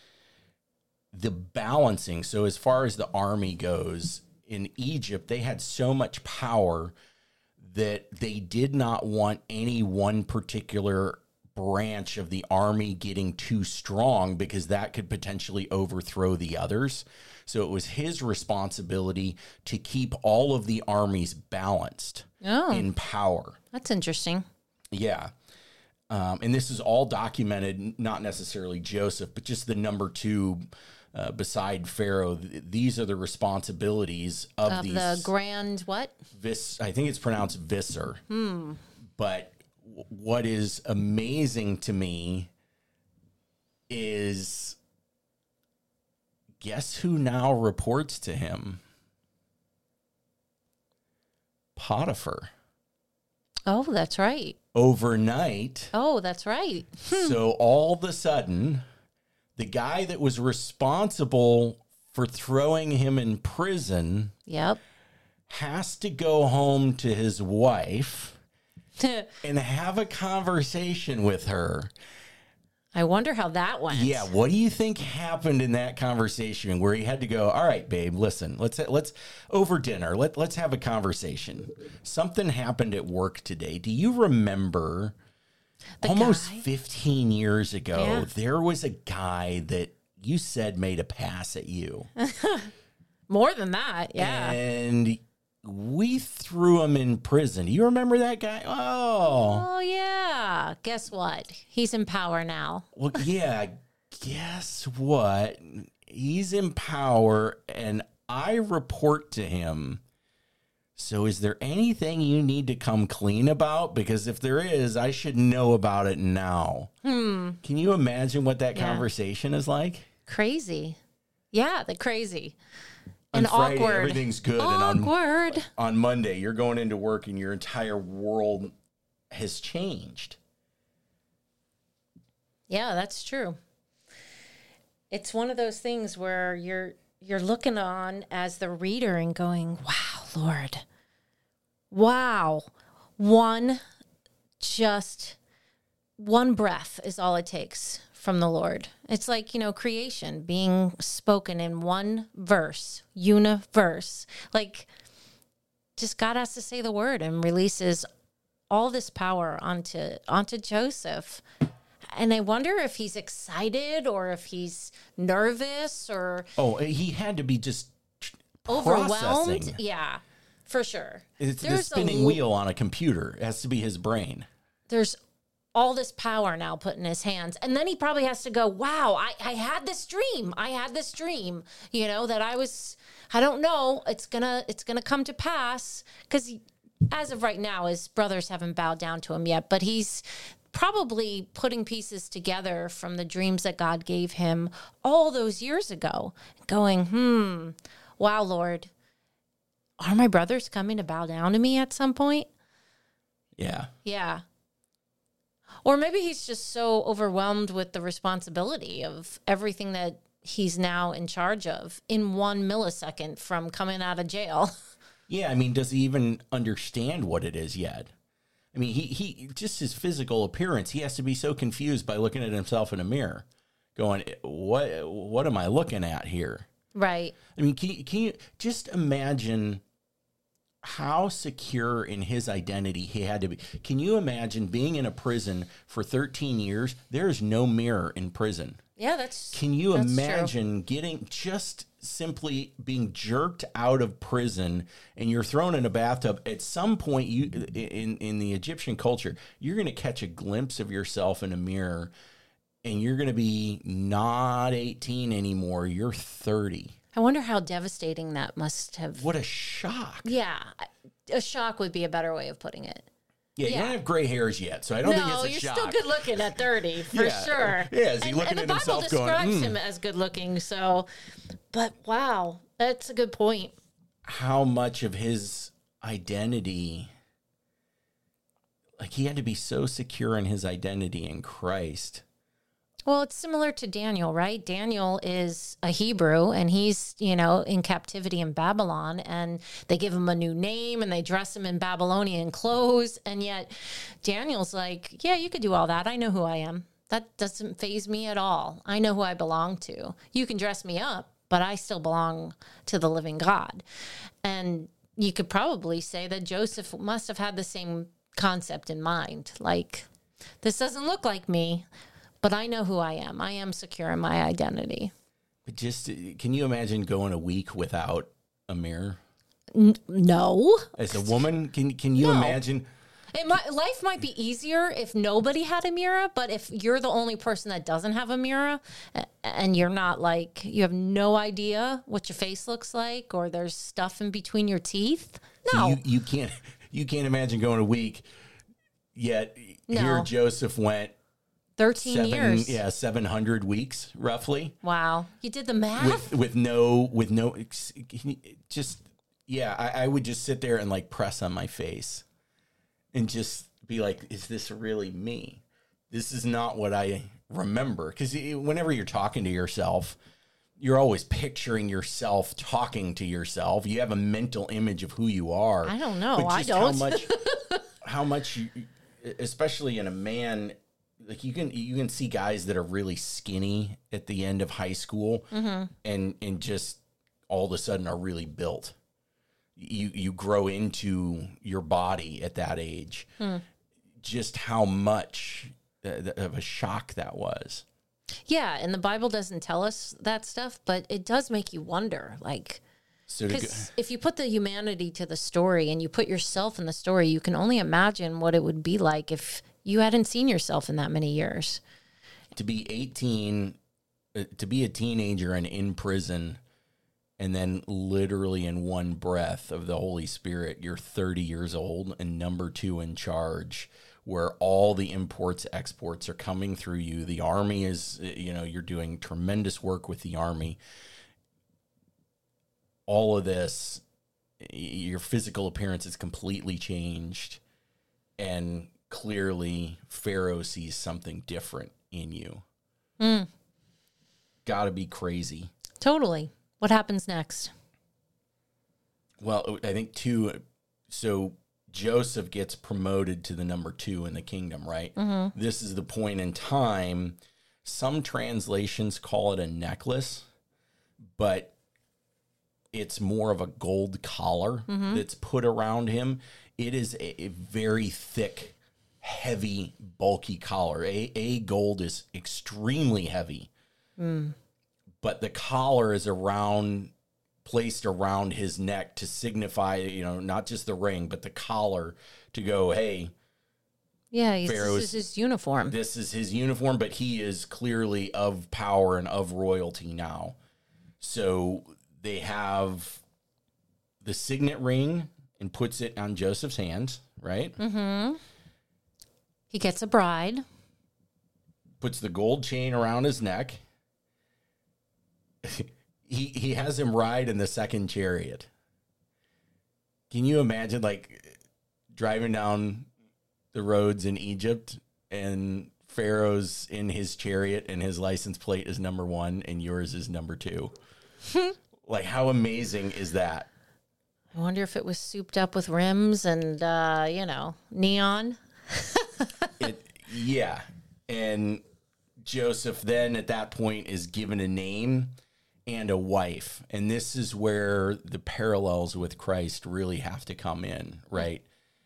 The balancing, so as far as the army goes, in Egypt, they had so much power that they did not want any one particular branch of the army getting too strong because that could potentially overthrow the others. So it was his responsibility to keep all of the armies balanced Oh, in power. that's interesting. Yeah. Um, and this is all documented, not necessarily Joseph, but just the number two uh, beside Pharaoh. Th- These are the responsibilities of Of these. the grand what? Vis, I think it's pronounced Visser. Hmm. But w- what is amazing to me is guess who now reports to him? Potiphar. Oh, that's right. Overnight. Oh, that's right. So all of a sudden, the guy that was responsible for throwing him in prison Yep. has to go home to his wife and have a conversation with her. I wonder how that went. Yeah, what do you think happened in that conversation where he had to go, all right, babe, listen, let's let's over dinner, let, let's have a conversation. Something happened at work today. Do you remember The almost guy? fifteen years ago, Yeah. there was a guy that you said made a pass at you. More than that, yeah. And we threw him in prison. Do you remember that guy? Oh. Oh, yeah. Guess what? He's in power now. Well, yeah. Guess what? He's in power, and I report to him. So is there anything you need to come clean about? Because if there is, I should know about it now. Hmm. Can you imagine what that Yeah. conversation is like? Crazy. Yeah, the crazy. On And Friday, awkward. everything's good. Awkward. And on, on Monday, you're going into work and your entire world has changed. Yeah, that's true. It's one of those things where you're you're looking on as the reader and going, wow, Lord. Wow. One, just one breath is all it takes from the Lord. It's like, you know, creation being spoken in one verse, universe. Like, just God has to say the word and releases all this power onto onto Joseph. And I wonder if he's excited or if he's nervous or Oh, he had to be just overwhelmed. processing. Yeah, for sure. It's the There's spinning a, wheel on a computer. It has to be his brain. There's all this power now put in his hands. And then he probably has to go, wow, I, I had this dream. I had this dream, you know, that I was, I don't know, it's gonna, it's gonna come to pass. Because as of right now, his brothers haven't bowed down to him yet, but he's probably putting pieces together from the dreams that God gave him all those years ago, going, hmm, wow, Lord, are my brothers coming to bow down to me at some point? Yeah. Yeah. Or maybe he's just so overwhelmed with the responsibility of everything that he's now in charge of in one millisecond from coming out of jail. Yeah, I mean, does he even understand what it is yet? I mean, he, he just his physical appearance, he has to be so confused by looking at himself in a mirror, going, what what am I looking at here? Right. I mean, can you, can you just imagine how secure in his identity he had to be? Can you imagine being in a prison for thirteen years? There's no mirror in prison. Yeah, that's Can you that's imagine true. getting just simply being jerked out of prison and you're thrown in a bathtub? At some point, you in, in the Egyptian culture, you're going to catch a glimpse of yourself in a mirror and you're going to be not eighteen anymore. You're thirty. I wonder how devastating that must have. What a shock. Yeah. A shock would be a better way of putting it. Yeah, you Yeah. don't have gray hairs yet, so I don't think No, it's a you're shock. still good looking at thirty, for Yeah. sure. Yeah, is he and, looking and the at Bible himself going, describes "Mm." him as good looking, so, but wow, that's a good point. How much of his identity, like he had to be so secure in his identity in Christ. Well, it's similar to Daniel, right? Daniel is a Hebrew and he's, you know, in captivity in Babylon, and they give him a new name and they dress him in Babylonian clothes. And yet Daniel's like, yeah, you could do all that. I know who I am. That doesn't faze me at all. I know who I belong to. You can dress me up, but I still belong to the living God. And you could probably say that Joseph must have had the same concept in mind. Like, this doesn't look like me, but I know who I am. I am secure in my identity. But just, can you imagine going a week without a mirror? N- no. As a woman, can can you No. imagine? It might, life might be easier if nobody had a mirror, but if you're the only person that doesn't have a mirror a- and you're not like, you have no idea what your face looks like or there's stuff in between your teeth. No. You, you can't you can't imagine going a week, yet No. here Joseph went thirteen seven, years. yeah, seven hundred weeks roughly. Wow. You did the math? with with no with no ex- can you- just yeah I, I would just sit there and like press on my face and just be like, is this really me? This is not what I remember. Because whenever you're talking to yourself, you're always picturing yourself talking to yourself. You have a mental image of who you are. I don't know. But I just don't. how much how much you, especially in a man, like you can you can see guys that are really skinny at the end of high school, Mm-hmm. and and just all of a sudden are really built. You you grow into your body at that age. Hmm. Just how much uh, of a shock that was. Yeah, and the Bible doesn't tell us that stuff, but it does make you wonder, like, So to go, Because if you put the humanity to the story and you put yourself in the story, you can only imagine what it would be like if you hadn't seen yourself in that many years. to be eighteen, uh, to be a teenager and in prison, and then literally in one breath of the Holy Spirit, you're thirty years old and number two in charge, where all the imports, exports are coming through you. The army is, you know, you're doing tremendous work with the army. All of this, your physical appearance is completely changed. And clearly Pharaoh sees something different in you. Mm. Gotta be crazy. Totally. What happens next? Well, I think two, so Joseph gets promoted to the number two in the kingdom, right? Mm-hmm. This is the point in time. Some translations call it a necklace, but it's more of a gold collar mm-hmm. that's put around him. It is a, a very thick, heavy, bulky collar. A, a gold is extremely heavy, mm. but the collar is around, placed around his neck to signify, you know, not just the ring, but the collar to go, hey, yeah, he's, this is his uniform. This is his uniform, but he is clearly of power and of royalty now. So they have the signet ring and puts it on Joseph's hands, right? Mm-hmm. He gets a bride. Puts the gold chain around his neck. he he has him ride in the second chariot. Can you imagine, like, driving down the roads in Egypt and Pharaoh's in his chariot and his license plate is number one and yours is number two? Like, how amazing is that? I wonder if it was souped up with rims and, uh, you know, neon. it, yeah. And Joseph then at that point is given a name and a wife. And this is where the parallels with Christ really have to come in, right?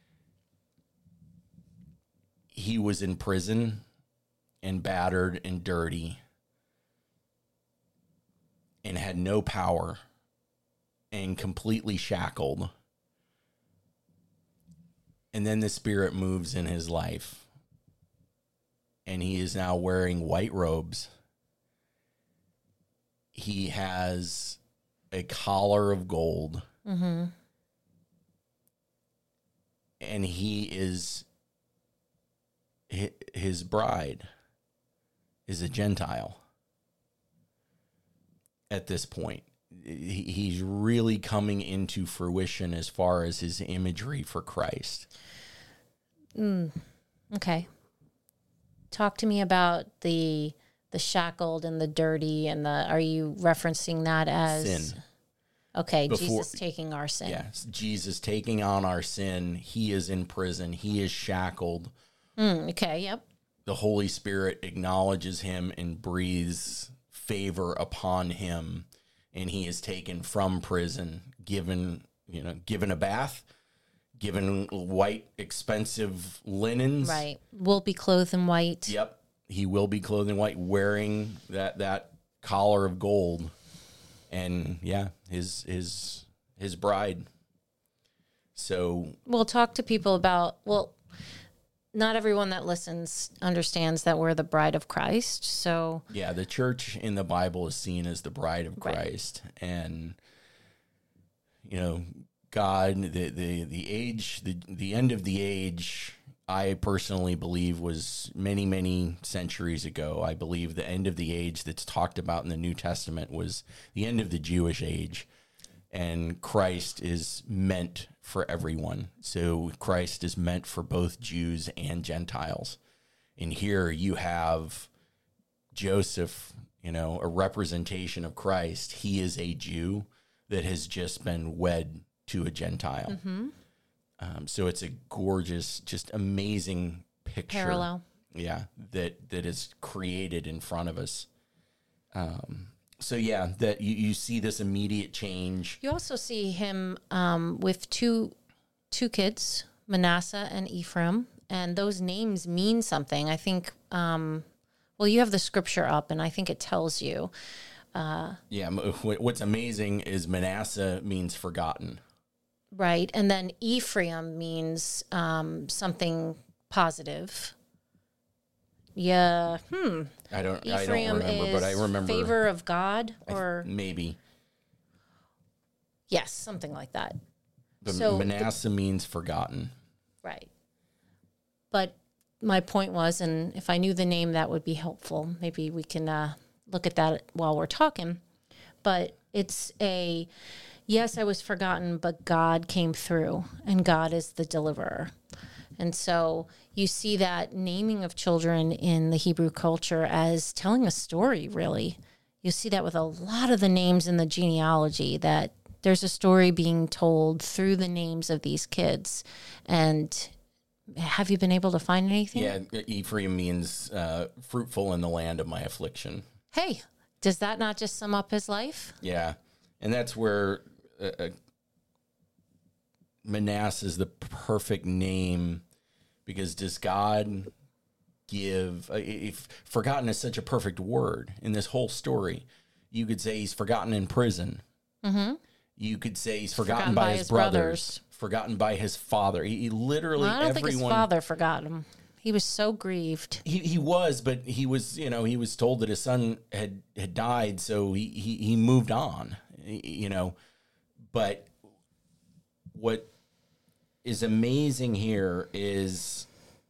He was in prison and battered and dirty and had no power and completely shackled. And then the Spirit moves in his life. And he is now wearing white robes. He has a collar of gold. Mm-hmm. And he is, his bride is a Gentile at this point. He's really coming into fruition as far as his imagery for Christ. Mm, okay. Talk to me about the the shackled and the dirty and the. Are you referencing that as sin? Okay, Before, Jesus taking our sin. Yes, Jesus taking on our sin. He is in prison. He is shackled. Mm, okay. Yep. The Holy Spirit acknowledges him and breathes favor upon him. And he is taken from prison, given, you know, given a bath, given white, expensive linens. Right. Will be clothed in white. Yep. He will be clothed in white, wearing that, that collar of gold. And yeah, his, his, his bride. So we'll talk to people about, well, not everyone that listens understands that we're the bride of Christ. So yeah, the church in the Bible is seen as the bride of Christ. Right. And, you know, God, the, the, the age, the, the end of the age, I personally believe was many, many centuries ago. I believe the end of the age that's talked about in the New Testament was the end of the Jewish age. And Christ is meant for everyone. So Christ is meant for both Jews and Gentiles. And here you have Joseph, you know, a representation of Christ. He is a Jew that has just been wed to a Gentile. Mm-hmm. Um, so it's a gorgeous, just amazing picture. Parallel. Yeah, that that is created in front of us. Um So, yeah, that you, you see this immediate change. You also see him um, with two two kids, Manasseh and Ephraim, and those names mean something. I think, um, well, you have the scripture up, and I think it tells you. Uh, yeah. m- wh- What's amazing is Manasseh means forgotten. right. And then Ephraim means um, something positive. Yeah. Hmm. I don't. I Ephraim don't remember, is but I remember favor of God, I- or maybe. yes, something like that. But So the- Manasseh means forgotten. Right. But my point was, and if I knew the name, that would be helpful. Maybe we can uh, look at that while we're talking. But it's a, yes, I was forgotten, but God came through, and God is the deliverer. And so you see that naming of children in the Hebrew culture as telling a story, really. You see that with a lot of the names in the genealogy, that there's a story being told through the names of these kids. And have you been able to find anything? Yeah, Ephraim means uh, fruitful in the land of my affliction. Hey, does that not just sum up his life? Yeah, and that's where uh, uh, Manasseh is the perfect name, because does God give? Uh, if forgotten is such a perfect word in this whole story, you could say he's forgotten in prison. Mm-hmm. You could say he's forgotten, Forgotten by, by his, his brothers, brothers. forgotten by his father. He, he literally Well, I don't everyone. think his father forgot him. He was so grieved. He he was, but he was, you know, he was told that his son had had died, so he he, he moved on, you know. But what is amazing here is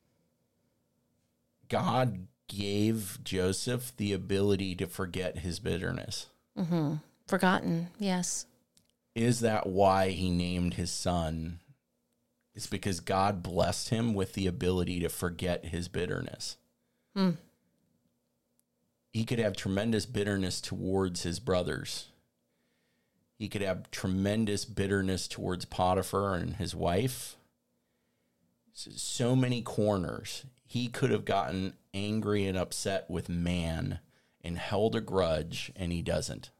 God gave Joseph the ability to forget his bitterness. Mm-hmm. Forgotten, yes. Is that why he named his son? It's because God blessed him with the ability to forget his bitterness. Hmm. He could have tremendous bitterness towards his brothers. He could have tremendous bitterness towards Potiphar and his wife. So many corners. He could have gotten angry and upset with man and held a grudge, and he doesn't.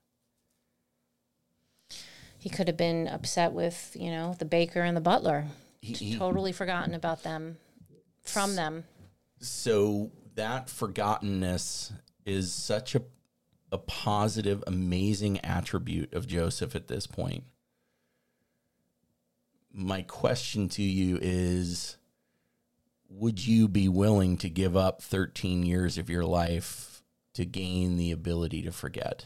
He could have been upset with, you know, the baker and the butler. He, he, Totally forgotten about them, from them. So that forgottenness is such a a positive, amazing attribute of Joseph at this point. My question to you is, would you be willing to give up thirteen years of your life to gain the ability to forget?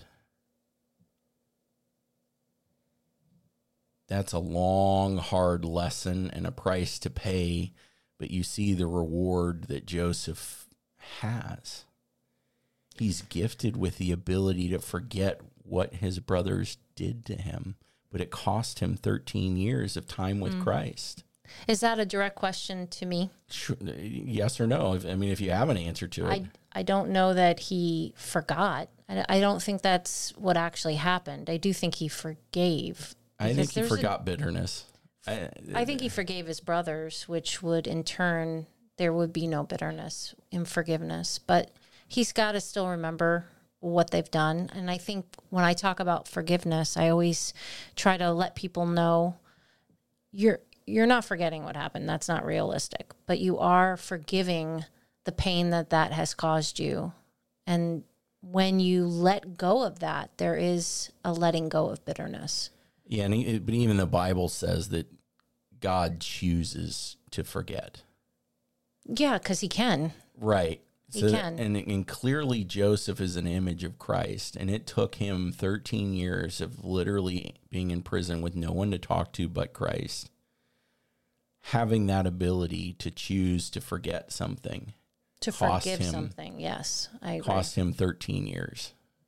That's a long, hard lesson and a price to pay, but you see the reward that Joseph has. He's gifted with the ability to forget what his brothers did to him, but it cost him thirteen years of time with mm. Christ. Is that a direct question to me? Sure, yes or no? I mean, if you have an answer to it. I, I don't know that he forgot. I, I don't think that's what actually happened. I do think he forgave. I think he forgot a, bitterness. I, I think he forgave his brothers, which would in turn, there would be no bitterness in forgiveness. But he's got to still remember what they've done. And I think when I talk about forgiveness, I always try to let people know you're you're not forgetting what happened. That's not realistic. But you are forgiving the pain that that has caused you. And when you let go of that, there is a letting go of bitterness. Yeah, and he, but even the Bible says that God chooses to forget. Yeah, because he can. Right. He so, can. And, and clearly Joseph is an image of Christ, and it took him thirteen years of literally being in prison with no one to talk to but Christ. Having that ability to choose to forget something. To forgive him, something, yes. I agree. Cost him thirteen years.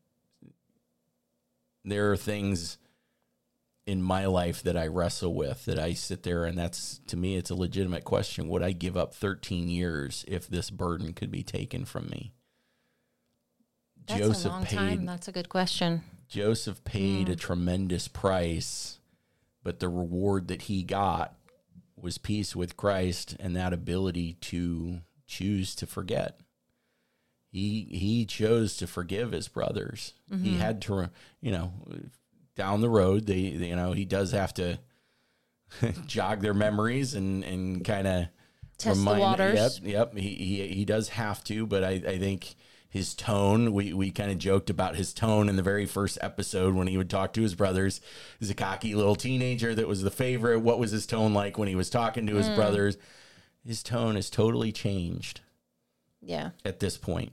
There are things in my life that I wrestle with, that I sit there, and that's, to me, it's a legitimate question. Would I give up thirteen years if this burden could be taken from me? That's Joseph a long paid, time. That's a good question. Joseph paid mm. a tremendous price, but the reward that he got was peace with Christ and that ability to choose to forget. He he chose to forgive his brothers. Mm-hmm. He had to, you know, down the road, they, they you know, he does have to jog their memories and, and kind of test remind, the waters. Yep, yep. He, he he does have to, but I, I think his tone. We we kind of joked about his tone in the very first episode when he would talk to his brothers. He's a cocky little teenager that was the favorite. What was his tone like when he was talking to his mm. brothers? His tone has totally changed. Yeah. At this point.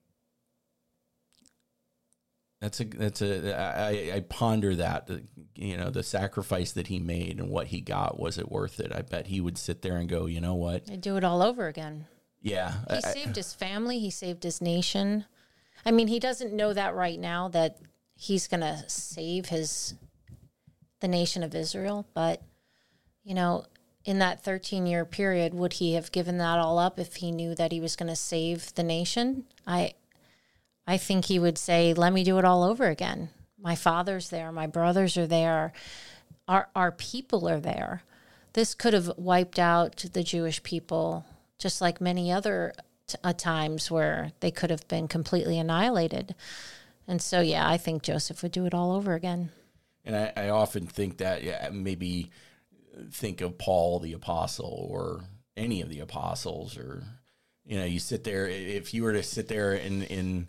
That's a, that's a, I, I ponder that, you know, the sacrifice that he made and what he got, was it worth it? I bet he would sit there and go, you know what? I'd do it all over again. Yeah. He I, saved his family. He saved his nation. I mean, he doesn't know that right now, that he's going to save his, the nation of Israel. But, you know, in that thirteen year period, would he have given that all up if he knew that he was going to save the nation? I, I think he would say, let me do it all over again. My father's there. My brothers are there. Our, our people are there. This could have wiped out the Jewish people, just like many other t- uh, times where they could have been completely annihilated. And so, yeah, I think Joseph would do it all over again. And I, I often think that, yeah, maybe think of Paul the apostle or any of the apostles, or, you know, you sit there, if you were to sit there in, in,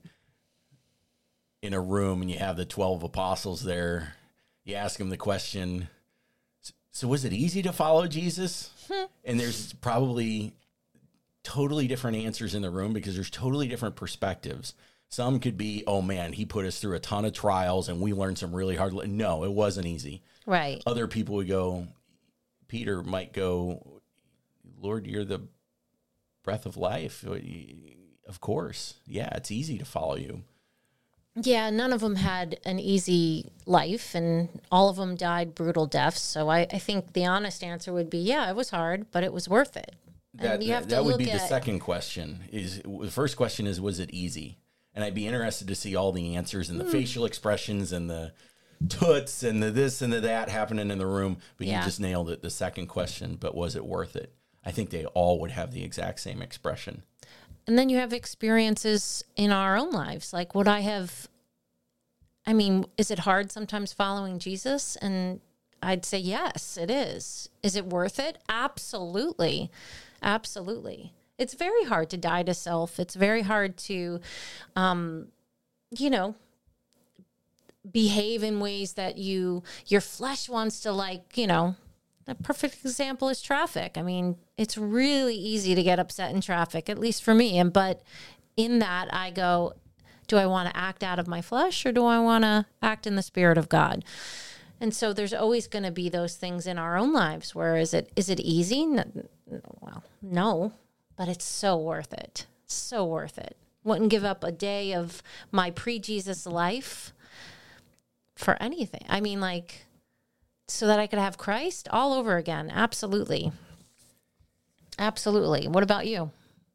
in a room and you have the twelve apostles there, you ask them the question, so was it easy to follow Jesus? And there's probably totally different answers in the room because there's totally different perspectives. Some could be, oh man, he put us through a ton of trials and we learned some really hard. Le-. No, it wasn't easy. Right. Other people would go, Peter might go, Lord, you're the breath of life. Of course. Yeah, it's easy to follow you. Yeah, none of them had an easy life, and all of them died brutal deaths. So I, I think the honest answer would be, yeah, it was hard, but it was worth it. That, and you have that, to that would be at... the second question. Is the first question is, was it easy? And I'd be interested to see all the answers and the mm. facial expressions and the toots and the this and the that happening in the room. But yeah. You just nailed it. The second question, but was it worth it? I think they all would have the exact same expression. And then you have experiences in our own lives. Like, would I have, I mean, is it hard sometimes following Jesus? And I'd say, yes, it is. Is it worth it? Absolutely. Absolutely. It's very hard to die to self. It's very hard to, um, you know, behave in ways that you, your flesh wants to, like, you know. A perfect example is traffic. I mean, it's really easy to get upset in traffic, at least for me. And but in that, I go, do I want to act out of my flesh or do I want to act in the Spirit of God? And so there's always going to be those things in our own lives. Where is it? Is it easy? No, well, no, but it's so worth it. So worth it. Wouldn't give up a day of my pre-Jesus life for anything. I mean, like, so that I could have Christ all over again. Absolutely. Absolutely. What about you?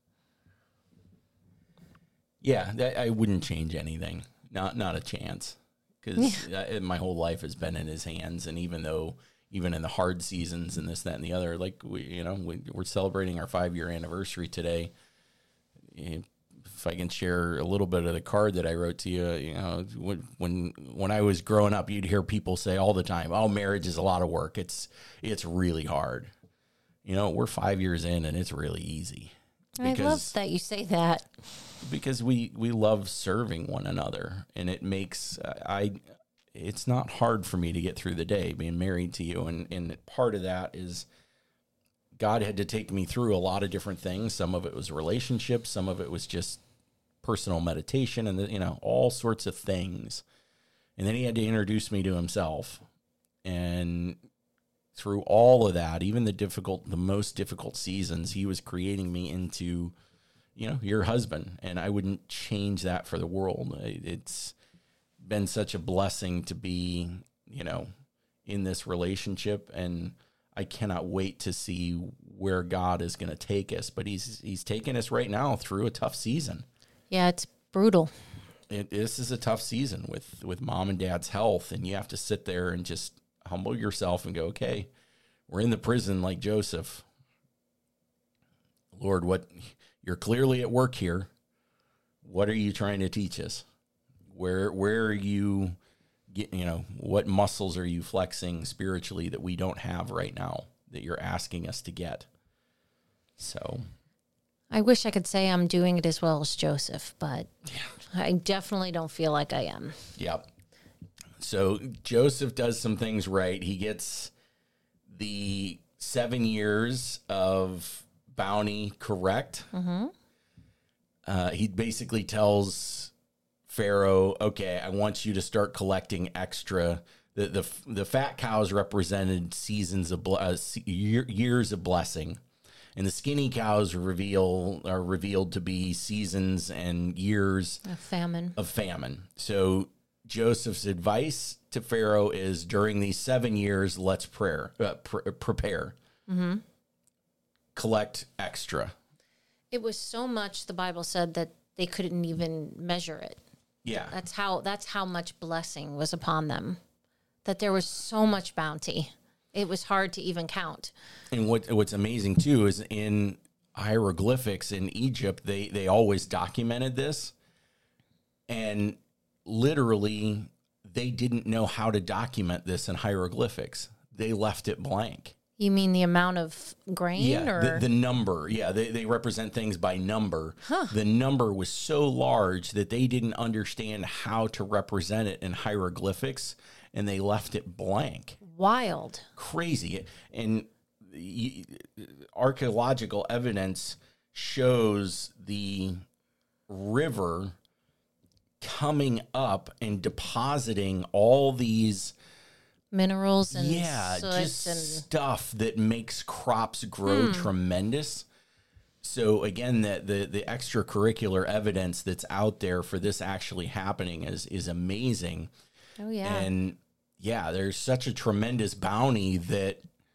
Yeah, that, I wouldn't change anything. Not not a chance. Because yeah. my whole life has been in his hands. And even though, even in the hard seasons and this, that, and the other, like, we, you know, we, we're celebrating our five-year anniversary today. If I can share a little bit of the card that I wrote to you, you know, when when when I was growing up, you'd hear people say all the time, "Oh, marriage is a lot of work. It's it's really hard." You know, we're five years in, and it's really easy. Because, I love that you say that. Because we we love serving one another, and it makes uh, I. It's not hard for me to get through the day being married to you, and and part of that is God had to take me through a lot of different things. Some of it was relationships, some of it was just personal meditation, and the, you know, all sorts of things. And then he had to introduce me to himself. And through all of that, even the difficult, the most difficult seasons, he was creating me into, you know, your husband. And I wouldn't change that for the world. It's been such a blessing to be, you know, in this relationship, and I cannot wait to see where God is going to take us. But he's he's taking us right now through a tough season. Yeah, it's brutal. It, this is a tough season with, with mom and dad's health, and you have to sit there and just humble yourself and go, okay, we're in the prison like Joseph. Lord, what you're clearly at work here. What are you trying to teach us? Where where are you, get, you know, what muscles are you flexing spiritually that we don't have right now that you're asking us to get? So, I wish I could say I'm doing it as well as Joseph, but I definitely don't feel like I am. Yep. So Joseph does some things right. He gets the seven years of bounty correct. Mm-hmm. Uh, he basically tells Pharaoh, okay, I want you to start collecting extra. The the, the fat cows represented seasons of uh, year, years of blessing, and the skinny cows reveal are revealed to be seasons and years of famine. Of famine. So Joseph's advice to Pharaoh is, during these seven years, let's prayer uh, pr- prepare, mm-hmm. collect extra. It was so much, the Bible said, that they couldn't even measure it. Yeah, that's how that's how much blessing was upon them. That there was so much bounty, it was hard to even count. And what what's amazing too is in hieroglyphics in Egypt, they they always documented this, and literally they didn't know how to document this in hieroglyphics. They left it blank. You mean the amount of grain? Yeah, or the, the number. Yeah, they, they represent things by number. Huh. The number was so large that they didn't understand how to represent it in hieroglyphics, and they left it blank. Wild. Crazy. And y- archaeological evidence shows the river coming up and depositing all these minerals and yeah, soot just and stuff that makes crops grow hmm. tremendous. So again, the, the the extracurricular evidence that's out there for this actually happening is is amazing. Oh yeah. And yeah, there's such a tremendous bounty that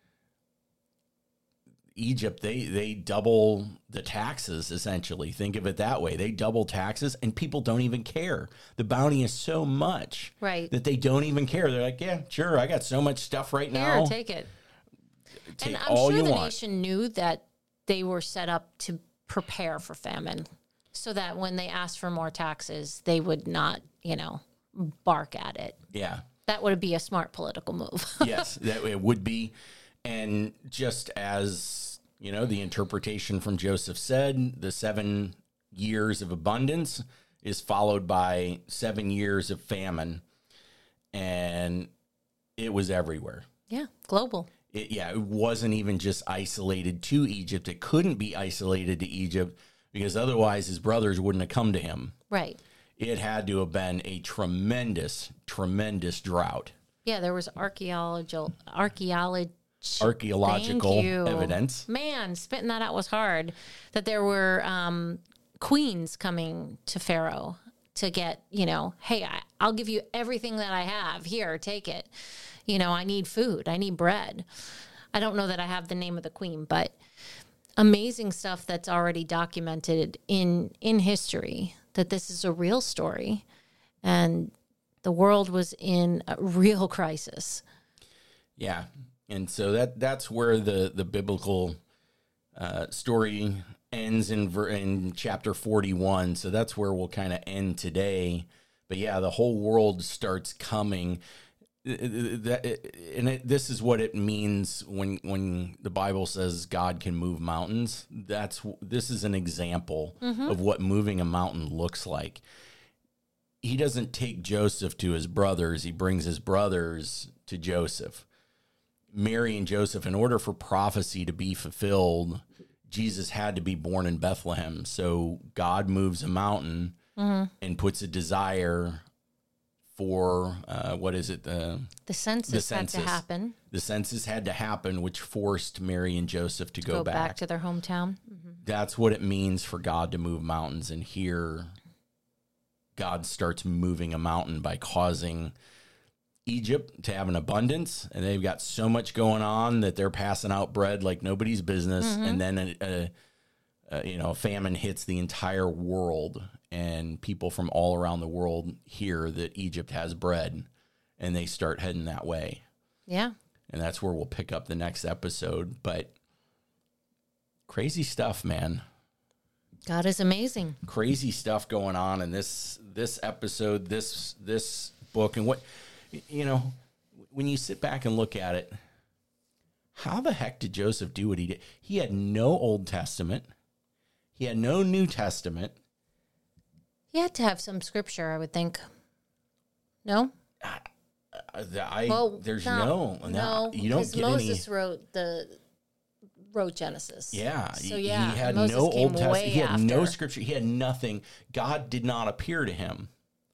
Egypt, they they double the taxes, essentially. Think of it that way. They double taxes, and people don't even care. The bounty is so much right. that they don't even care. They're like, yeah, sure, I got so much stuff right Here, now. take it. Take and I'm all sure you the want. nation knew that they were set up to prepare for famine, so that when they asked for more taxes, they would not, you know, bark at it. Yeah. That would be a smart political move. Yes, that it would be. And just as, you know, the interpretation from Joseph said, the seven years of abundance is followed by seven years of famine. And it was everywhere. Yeah, global. It, yeah, it wasn't even just isolated to Egypt. It couldn't be isolated to Egypt because otherwise his brothers wouldn't have come to him. Right. It had to have been a tremendous, tremendous drought. Yeah, there was archaeological archaeology archaeological evidence. Man, spitting that out was hard. That there were um, queens coming to Pharaoh to get, you know, hey, I, I'll give you everything that I have. Here, take it. You know, I need food. I need bread. I don't know that I have the name of the queen, but amazing stuff that's already documented in in history, that this is a real story, and the world was in a real crisis. Yeah. And so that that's where the, the biblical uh, story ends in, ver- in chapter forty-one. So that's where we'll kind of end today. But yeah, the whole world starts coming. That, and it, this is what it means when when the Bible says God can move mountains. That's this is an example mm-hmm. of what moving a mountain looks like. He doesn't take Joseph to his brothers. He brings his brothers to Joseph. Mary and Joseph, in order for prophecy to be fulfilled, Jesus had to be born in Bethlehem. So God moves a mountain mm-hmm. and puts a desire for, uh, what is it? Uh, the census, the census had to happen. The census had to happen, which forced Mary and Joseph to, to go, go back. back to their hometown. Mm-hmm. That's what it means for God to move mountains. And here, God starts moving a mountain by causing Egypt to have an abundance, and they've got so much going on that they're passing out bread like nobody's business. Mm-hmm. And then a, a, a you know a famine hits the entire world, and people from all around the world hear that Egypt has bread, and they start heading that way. Yeah, and that's where we'll pick up the next episode. But crazy stuff, man. God is amazing. Crazy stuff going on in this this episode, this this book, and what. You know, when you sit back and look at it, how the heck did Joseph do what he did? He had no Old Testament. He had no New Testament. He had to have some scripture, I would think. No? I, I Well, there's no, no, no, no, you don't because get Moses any. wrote the wrote Genesis. Yeah, So he- yeah, he had Moses no came Old Testament. way He had no after. scripture. He had nothing. God did not appear to him.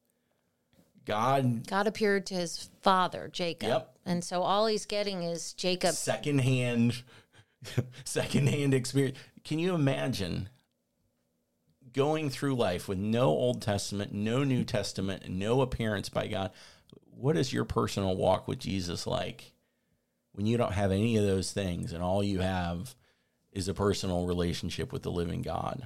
God, God appeared to his father, Jacob. Yep. And so all he's getting is Jacob. secondhand, secondhand experience. Can you imagine going through life with no Old Testament, no New Testament, no appearance by God? What is your personal walk with Jesus like when you don't have any of those things and all you have is a personal relationship with the living God?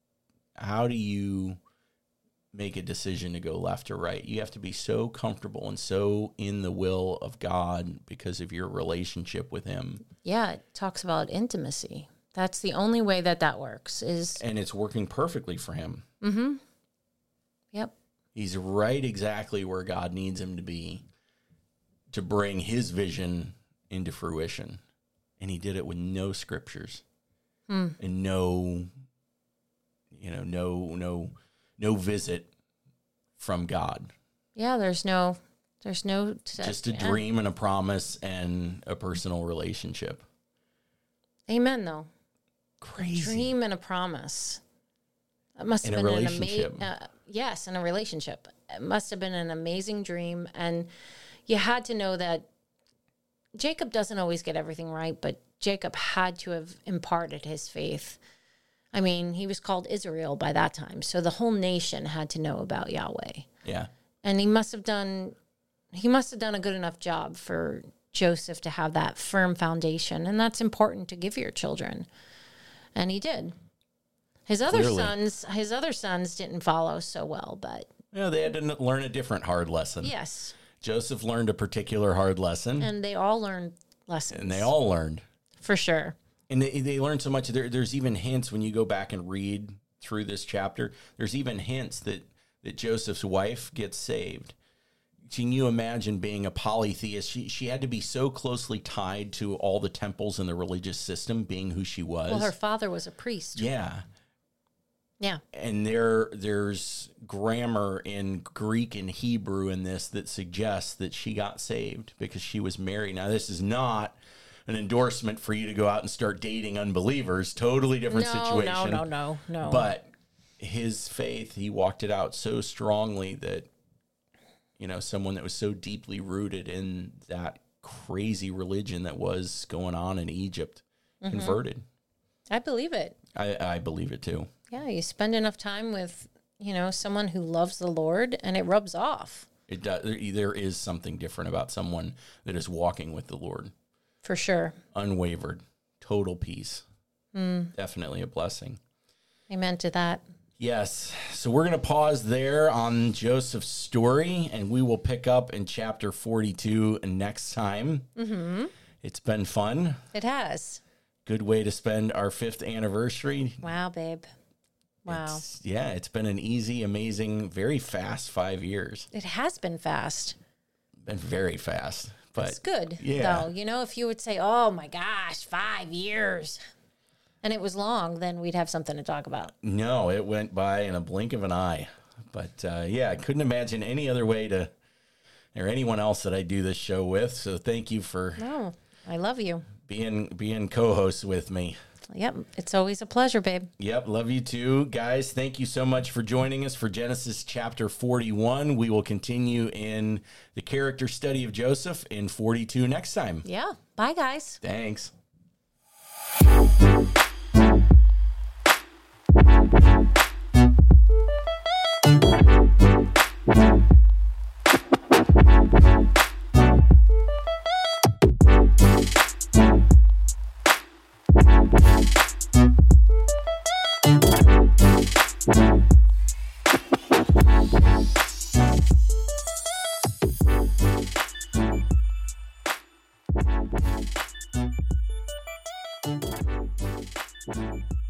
How do you make a decision to go left or right? You have to be so comfortable and so in the will of God because of your relationship with him. Yeah, it talks about intimacy. That's the only way that that works is, And it's working perfectly for him. mm-hmm. Yep. He's right exactly where God needs him to be to bring his vision into fruition. And he did it with no scriptures Hmm. and no, you know, no, no, no visit from God. Yeah, there's no, there's no. Just a yeah. dream and a promise and a personal relationship. Amen, though. Crazy. Dream and a promise. It must have In a been an relationship. amazing. Uh, yes, in a relationship. It must have been an amazing dream, and you had to know that Jacob doesn't always get everything right, but Jacob had to have imparted his faith. I mean, he was called Israel by that time, so the whole nation had to know about Yahweh. Yeah. And he must have done he must have done a good enough job for Joseph to have that firm foundation, and that's important to give your children. And he did. His other Clearly. sons, his other sons didn't follow so well, but You know, they had to n- learn a different hard lesson. yes. Joseph learned a particular hard lesson, and, And they all learned lessons. they all learned. for sure. And they, they learned so much. There, there's even hints when you go back and read through this chapter. There's even hints that, that Joseph's wife gets saved. Can you imagine being a polytheist? She, she had to be so closely tied to all the temples and the religious system, being who she was. Well, her father was a priest. yeah. Yeah. And there, there's grammar in Greek and Hebrew in this that suggests that she got saved because she was married. Now, this is not an endorsement for you to go out and start dating unbelievers. Totally different No, situation. no, no, no, no. But his faith, he walked it out so strongly that, you know, someone that was so deeply rooted in that crazy religion that was going on in Egypt Mm-hmm. converted. I believe it. I, I believe it too. Yeah, you spend enough time with, you know, someone who loves the Lord and it rubs off. It does, there is something different about someone that is walking with the Lord. For sure. Unwavered, total peace. Mm. Definitely a blessing. Amen to that. Yes. So we're going to pause there on Joseph's story, and we will pick up in chapter forty-two next time. Mm-hmm. It's been fun. It has. Good way to spend our fifth anniversary. Wow, babe. Wow. It's, yeah, it's been an easy, amazing, very fast five years. It has been fast. Been very fast. But It's good, yeah. though. You know, if you would say, oh my gosh, five years, and it was long, then we'd have something to talk about. No, it went by in a blink of an eye. But uh, yeah, I couldn't imagine any other way to, or anyone else that I do this show with. So thank you for No, I love you. being being co-host with me. Yep, it's always a pleasure, babe. Yep, love you too. Guys, thank you so much for joining us for Genesis chapter forty-one. We will continue in the character study of Joseph in forty-two next time. Yeah. Bye, guys. Thanks. Thank you.